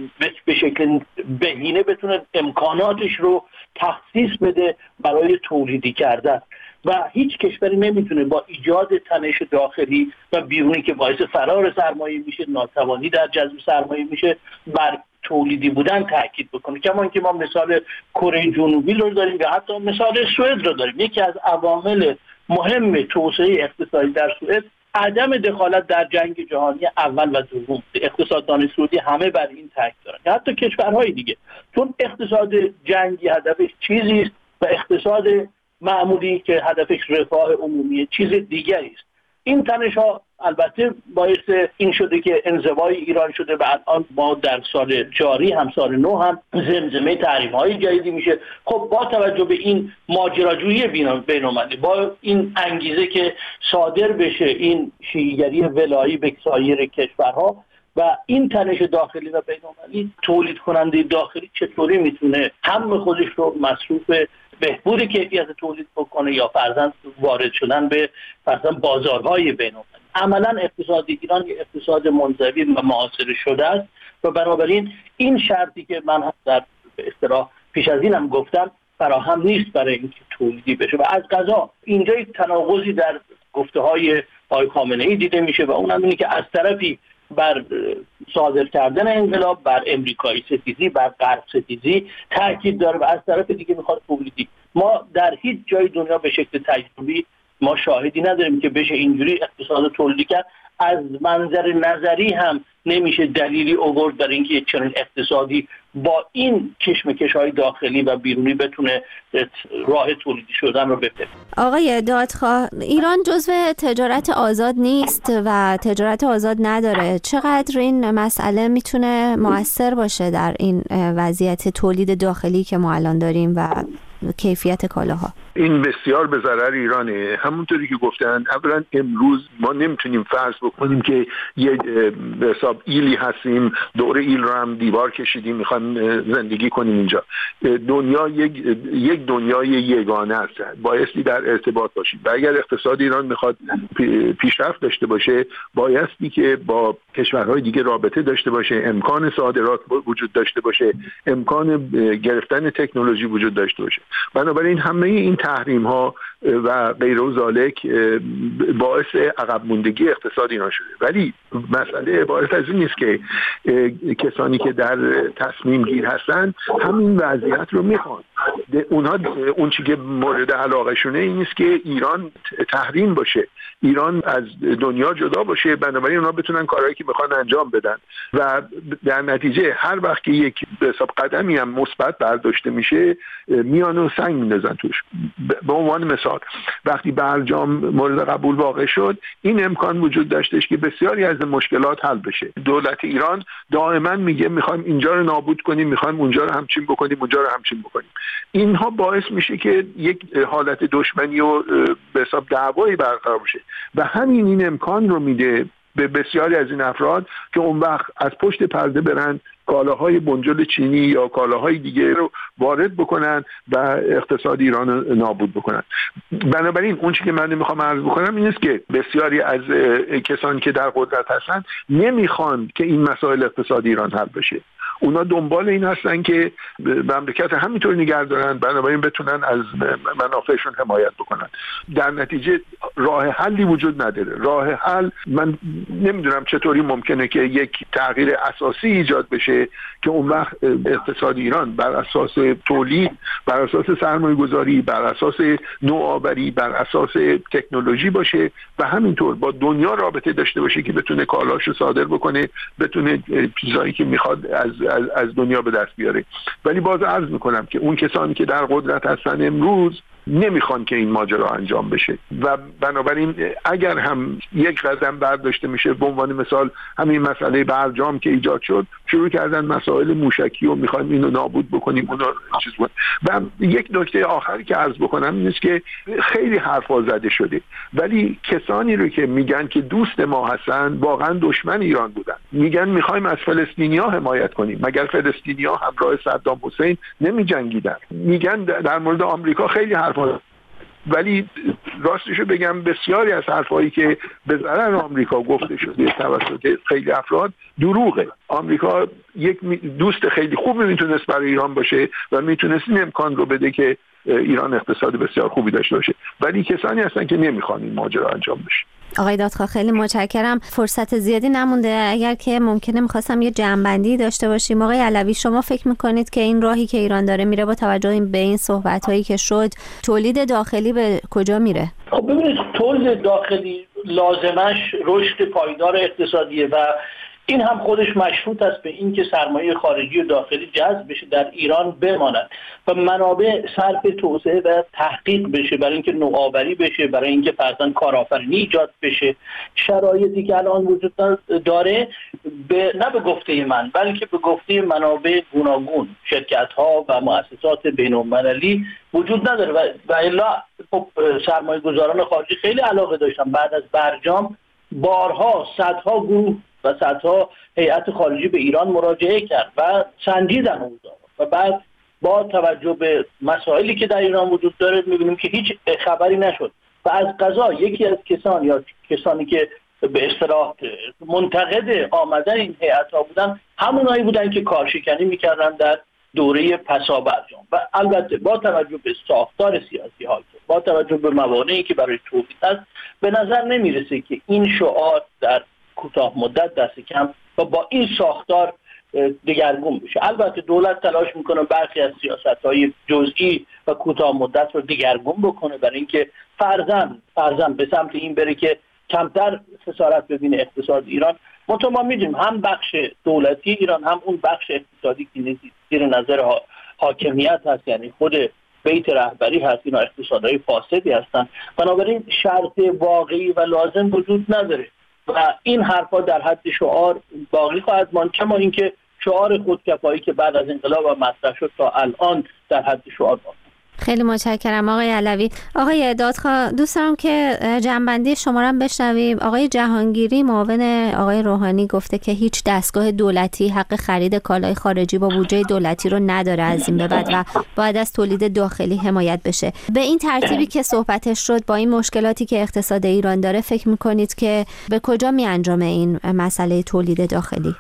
[SPEAKER 4] به شکل بهینه بتونه امکاناتش رو تخصیص بده برای تولیدی کردن و هیچ کشوری نمیتونه با ایجاد تنش داخلی و بیرونی که باعث فرار سرمایه میشه، ناتوانی در جذب سرمایه میشه، بر تولیدی بودن تاکید بکنه. کما اینکه ما مثال کره جنوبی رو داریم و حتی مثال سوئد رو داریم. یکی از عوامل مهم توسعه اقتصادی در سوئد عدم دخالت در جنگ جهانی اول و دوم. اقتصاددان سعودی همه بر این تاکید دارن، حتی کشورهای دیگه، چون اقتصاد جنگی هدفش چیزی است و اقتصاد معمولی که هدفش رفاه عمومی چیز دیگری است. این تنش‌ها البته باعث این شده که انزوای ایران شده و الان ما در سال جاری هم سال نو هم زمزمه تحریم‌های جدیدی میشه. خب با توجه به این ماجراجویی بین‌المللی، با این انگیزه که صادر بشه این شیعیگری ولایی به سایر کشورها و این تنش داخلی و بین‌المللی، تولید کننده داخلی چطوری میتونه هم خودش رو مصروف بهبود کیفیت تولید بکنه یا فرضاً وارد شدن به فرضاً بازارهای بین‌المللی. عملاً اقتصاد ایران یک اقتصاد منزوی و معاصر شده است و بنابراین این شرطی که من هم در اصطلاح پیش از اینم گفتم فراهم نیست برای اینکه تولیدی بشه و از قضا اینجا یک تناقضی در گفته‌های آقای خامنه‌ای دیده میشه و اونم اینه که از طرفی بر صادر کردن انقلاب، بر امریکایی ستیزی، بر غرب ستیزی تاکید داره و از طرف دیگه میخواد تولیدی. ما در هیچ جای دنیا به شکل تجربی ما شاهدی نداریم که بشه اینجوری اقتصاد تولیدی کرد. از منظر نظری هم نمیشه دلیلی آورد برای اینکه یک چنین اقتصادی با این کشمکش‌های داخلی و بیرونی بتونه راه تولیدی شدن رو بپذیره.
[SPEAKER 10] آقای دادخواه، ایران جزو تجارت آزاد نیست و تجارت آزاد نداره. چقدر این مسئله میتونه مؤثر باشه در این وضعیت تولید داخلی که ما الان داریم و کیفیت کالاها؟
[SPEAKER 3] این بسیار به ضرر ایرانه. همونطوری که گفتن، اولا امروز ما نمیتونیم فرض بکنیم که یه به حساب ایلی هستیم، دور ایل رو هم دیوار کشیدیم میخوایم زندگی کنیم اینجا. دنیا یک یک دنیای یگانه است، بایستی در ارتباط باشیم و اگر اقتصاد ایران میخواد پیشرفت داشته باشه بایستی که با کشورهای دیگه رابطه داشته باشه، امکان صادرات وجود داشته باشه، امکان گرفتن تکنولوژی وجود داشته باشه. بنابراین همه این تحریم ها و غیر و ذالک باعث عقب موندگی اقتصاد ایران شده. ولی مسئله عبارت از این نیست که کسانی که در تصمیم گیر هستن همین وضعیت رو میخوان. اونها اون چیزی که مورد علاقه شونه این نیست که ایران تحریم باشه، ایران از دنیا جدا باشه، بنابراین اونها بتونن کارهایی که میخوان انجام بدن و در نتیجه هر وقت که یک به حساب قدمی هم مثبت برداشته میشه میان و سنگ میندازن توش. به عنوان مثال وقتی برجام مورد قبول واقع شد این امکان وجود داشتش که بسیاری از مشکلات حل بشه. دولت ایران دائما میگه میخوایم اینجا رو نابود کنیم، میخوایم اونجا رو همچین بکنیم، اونجا رو همچین بکنیم. اینها باعث میشه که یک حالت دشمنی و به حساب دعوایی برقرار بشه و همین این امکان رو میده به بسیاری از این افراد که اون وقت از پشت پرده برن کالاهای بنجل چینی یا کالاهای دیگه رو وارد بکنن و اقتصاد ایران رو نابود بکنن. بنابراین اون چیزی که من میخوام عرض بکنم این است که بسیاری از کسانی که در قدرت هستن نمیخوان که این مسائل اقتصادی ایران حل بشه. اونا دنبال این هستن که مملکت همینطور نگه دارن، بنابراین بتونن از منافعشون حمایت بکنن. در نتیجه راه حلی وجود نداره. راه حل من نمیدونم چطوری ممکنه که یک تغییر اساسی ایجاد بشه که اون وقت اقتصاد ایران بر اساس تولید، بر اساس سرمایه گذاری، بر اساس نوآوری، بر اساس تکنولوژی باشه و همینطور با دنیا رابطه داشته باشه که بتونه کالاشو صادر بکنه، بتونه چیزایی که میخواد از از, از دنیا به دست بیاره. ولی باز عرض میکنم که اون کسانی که در قدرت هستن امروز نمیخوان که این ماجرا انجام بشه و بنابراین اگر هم یک قدم برداشته میشه، به عنوان مثال همین مسئله برجام که ایجاد شد، شروع کردن مسائل موشکی و میخوایم اینو نابود بکنیم اونو چیز بود. و یک نکته آخری که عرض بکنم این است که خیلی حرفا زده شده ولی کسانی رو که میگن که دوست ما هستن واقعا دشمن ایران بودن. میگن میخوایم از فلسطینیا حمایت کنیم، مگر فلسطینیا همراه صدام حسین نمیجنگیدن؟ میگن در مورد آمریکا خیلی حرف، ولی راستشو بگم بسیاری از حرفایی که به ضرر آمریکا گفته شده توسط خیلی افراد دروغه. آمریکا یک دوست خیلی خوب میتونست برای ایران باشه و میتونست این امکان رو بده که ایران اقتصاد بسیار خوبی داشته باشه، ولی کسانی هستن که نمیخوان این ماجرا انجام بشه.
[SPEAKER 10] آقای دادخواه خیلی متشکرم. فرصت زیادی نمونده، اگر که ممکنه میخواستم یه جمع‌بندی داشته باشیم. آقای علوی شما فکر میکنید که این راهی که ایران داره میره با توجه به این صحبت‌هایی که شد تولید داخلی به کجا میره؟
[SPEAKER 4] خب ببینید تولید داخلی لازمش رشد پایدار اقتصادیه و این هم خودش مشروط است به اینکه سرمایه خارجی و داخلی جذب بشه در ایران بماند و منابع صرف توسعه و تحقیق بشه، برای اینکه نوآوری بشه، برای اینکه فرضاً کارآفرینی ایجاد بشه. شرایطی که الان وجود داره به نه به گفته من بلکه به گفته منابع گوناگون، شرکت‌ها و مؤسسات بین‌المللی وجود نداره و و الا خب سرمایه‌گذاران خارجی خیلی علاقه داشتن. بعد از برجام بارها صدها گروه و صدها هیئت خارجی به ایران مراجعه کرد و سنجیدن اوضاع و بعد با توجه به مسائلی که در ایران وجود داره می‌بینیم که هیچ خبری نشد و از قضا یکی از کسان یا کسانی که به اصطلاح منتقد آمدن این هیئت‌ها بودن همونایی بودن که کارشکنی می‌کردن در دوره پسا برجام و البته با توجه به ساختار سیاسی ها، با توجه به موانعی که برای توفیق هست، به نظر نمی‌رسه که این شعار در کوتاه مدت دست کم و با این ساختار دگرگون بشه. البته دولت تلاش میکنه برخی از سیاست‌های جزئی و کوتاه مدت رو دگرگون بکنه برای اینکه فرضاً فرضاً به سمت این بره که کمتر خسارت ببینه اقتصاد ایران. منتها ما میدونیم هم بخش دولتی ایران هم اون بخش اقتصادی که زیر نظر حاکمیت هست، یعنی خود بیت رهبری هست، اینا اقتصادهای فاسدی هستن. بنابراین شرط واقعی و لازم وجود نداره و این حرفا در حد شعار باقی خواهد ماند، کما اینکه شعار خودکفایی که بعد از انقلاب مطرح شد تا الان در حد شعار ماند.
[SPEAKER 10] خیلی متشکرم آقای علوی. آقای دادخواه دوست دارم که جنبندی شما رو بشنویم. آقای جهانگیری معاون آقای روحانی گفته که هیچ دستگاه دولتی حق خرید کالای خارجی با بودجه دولتی رو نداره از این به بعد و باید از تولید داخلی حمایت بشه. به این ترتیبی که صحبتش شد با این مشکلاتی که اقتصاد ایران داره فکر میکنید که به کجا می انجامه این مسئله تولید داخلی؟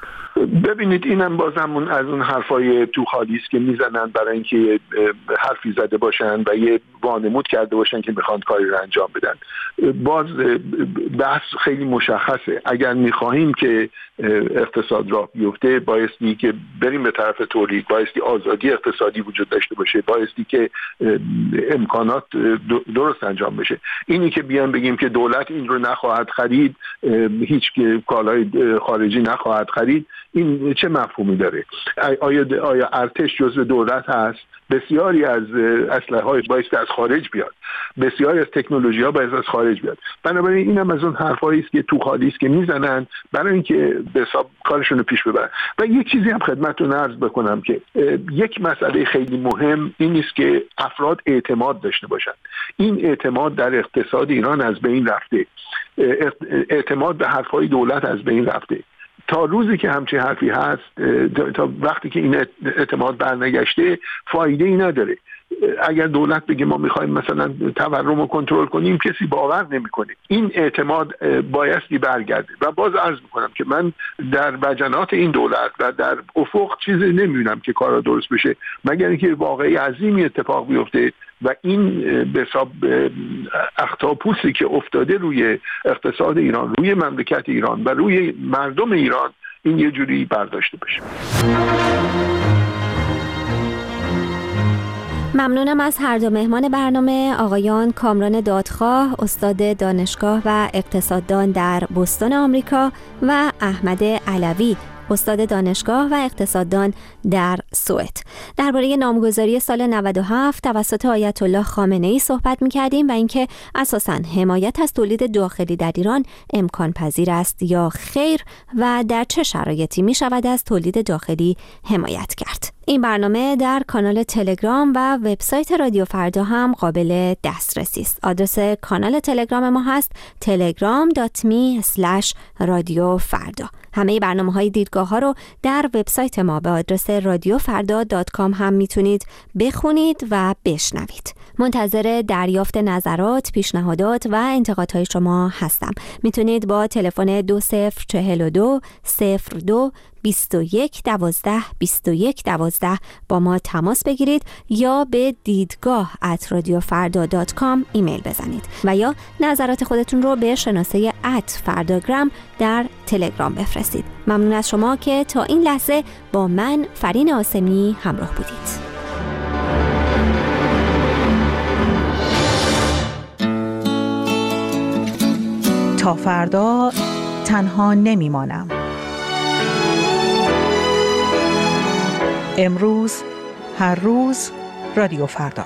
[SPEAKER 3] ببینید اینم بازم از اون حرفای تو خالی است که میزنن برای اینکه حرفی زده باشن و یه وانمود کرده باشن که میخوان کاری رو انجام بدن. باز بحث خیلی مشخصه. اگر میخواهیم که اقتصاد راه بیفته بایستی که بریم به طرف تولید، بایستی آزادی اقتصادی وجود داشته باشه، بایستی که امکانات درست انجام بشه. اینی که بیان بگیم که دولت این رو نخواهد خرید، هیچ کالای خارجی نخواهد خرید، این چه مفهومی داره؟ آیا آیا ارتش جزء دولت هست؟ بسیاری از اسلحه‌های بایستی از خارج بیاد، بسیاری از تکنولوژی‌ها باید از خارج بیاد. بنابراین اینم از اون حرفایی است که تو خالی است که میزنن برای اینکه به حساب کارشون رو پیش ببرن. و یک چیزی هم خدمتتون عرض بکنم که یک مسئله خیلی مهم این است که افراد اعتماد داشته باشند. این اعتماد در اقتصاد ایران از بین رفته، اعتماد به حرفهای دولت از بین رفته. تا روزی که همچین حرفی هست، تا وقتی که این اعتماد برنگشته فایده ای نداره. اگر دولت بگه ما میخوایم مثلا تورم رو کنترل کنیم، کسی باور نمیکنه. این اعتماد بایستی برگرده. و باز عرض میکنم که من در وجنات این دولت و در افق چیزی نمیبینم که کارا درست بشه، مگر اینکه واقعی عظیمی اتفاق بیفته و این به حساب اختاپوسی که افتاده روی اقتصاد ایران، روی مملکت ایران و روی مردم ایران، این یه جوری برداشته بشه.
[SPEAKER 10] ممنونم از هر دو مهمان برنامه، آقایان کامران دادخواه، استاد دانشگاه و اقتصاددان در بوستون آمریکا، و احمد علوی، استاد دانشگاه و اقتصاددان در سوئد. درباره نامگذاری سال نود و هفت توسط آیت الله خامنه‌ای صحبت می‌کردیم و اینکه اساساً حمایت از تولید داخلی در ایران امکان پذیر است یا خیر و در چه شرایطی می‌شود از تولید داخلی حمایت کرد. این برنامه در کانال تلگرام و وبسایت رادیو فردا هم قابل دسترسی است. آدرس کانال تلگرام ما هست تلگرام دات می اسلش رادیو فردا. همه برنامه‌های دیدگاه‌ها رو در وبسایت ما به آدرس رادیو فردا دات کام هم میتونید بخونید و بشنوید. منتظر دریافت نظرات، پیشنهادات و انتقادهای شما هستم. میتونید با تلفن دو صفر چهل و دو صفر دو بیست و یک دوازده بیست و یک دوازده با ما تماس بگیرید یا به دیدگاه ات رادیو فردا دات کام ایمیل بزنید و یا نظرات خودتون رو به شناسه ات فرداگرام در تلگرام بفرستید. ممنون از شما که تا این لحظه با من فرین آسمی همراه بودید.
[SPEAKER 13] تا فردا تنها نمیمانم. امروز، هر روز، رادیو فردا.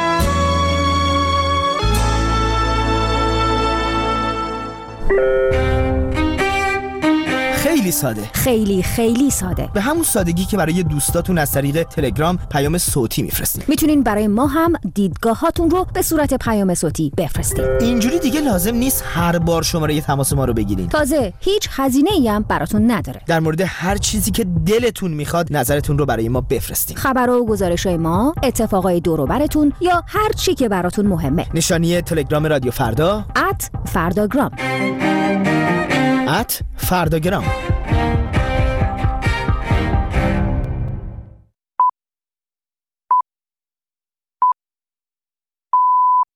[SPEAKER 2] خیلی ساده،
[SPEAKER 10] خیلی خیلی ساده،
[SPEAKER 2] به همون سادگی که برای دوستاتون از طریق تلگرام پیام صوتی میفرستید.
[SPEAKER 10] میتونین برای ما هم دیدگاهاتون رو به صورت پیام صوتی بفرستید.
[SPEAKER 2] اینجوری دیگه لازم نیست هر بار شماره تماس ما رو بگیرین.
[SPEAKER 10] تازه هیچ هزینه‌ای هم براتون نداره.
[SPEAKER 2] در مورد هر چیزی که دلتون میخواد نظرتون رو برای ما بفرستید.
[SPEAKER 10] خبر و گزارش‌های ما، اتفاقای دور و براتون یا هر چی که براتون مهمه.
[SPEAKER 2] نشانی تلگرام رادیو فردا ات
[SPEAKER 10] فرداگرام
[SPEAKER 2] ات فرداگرام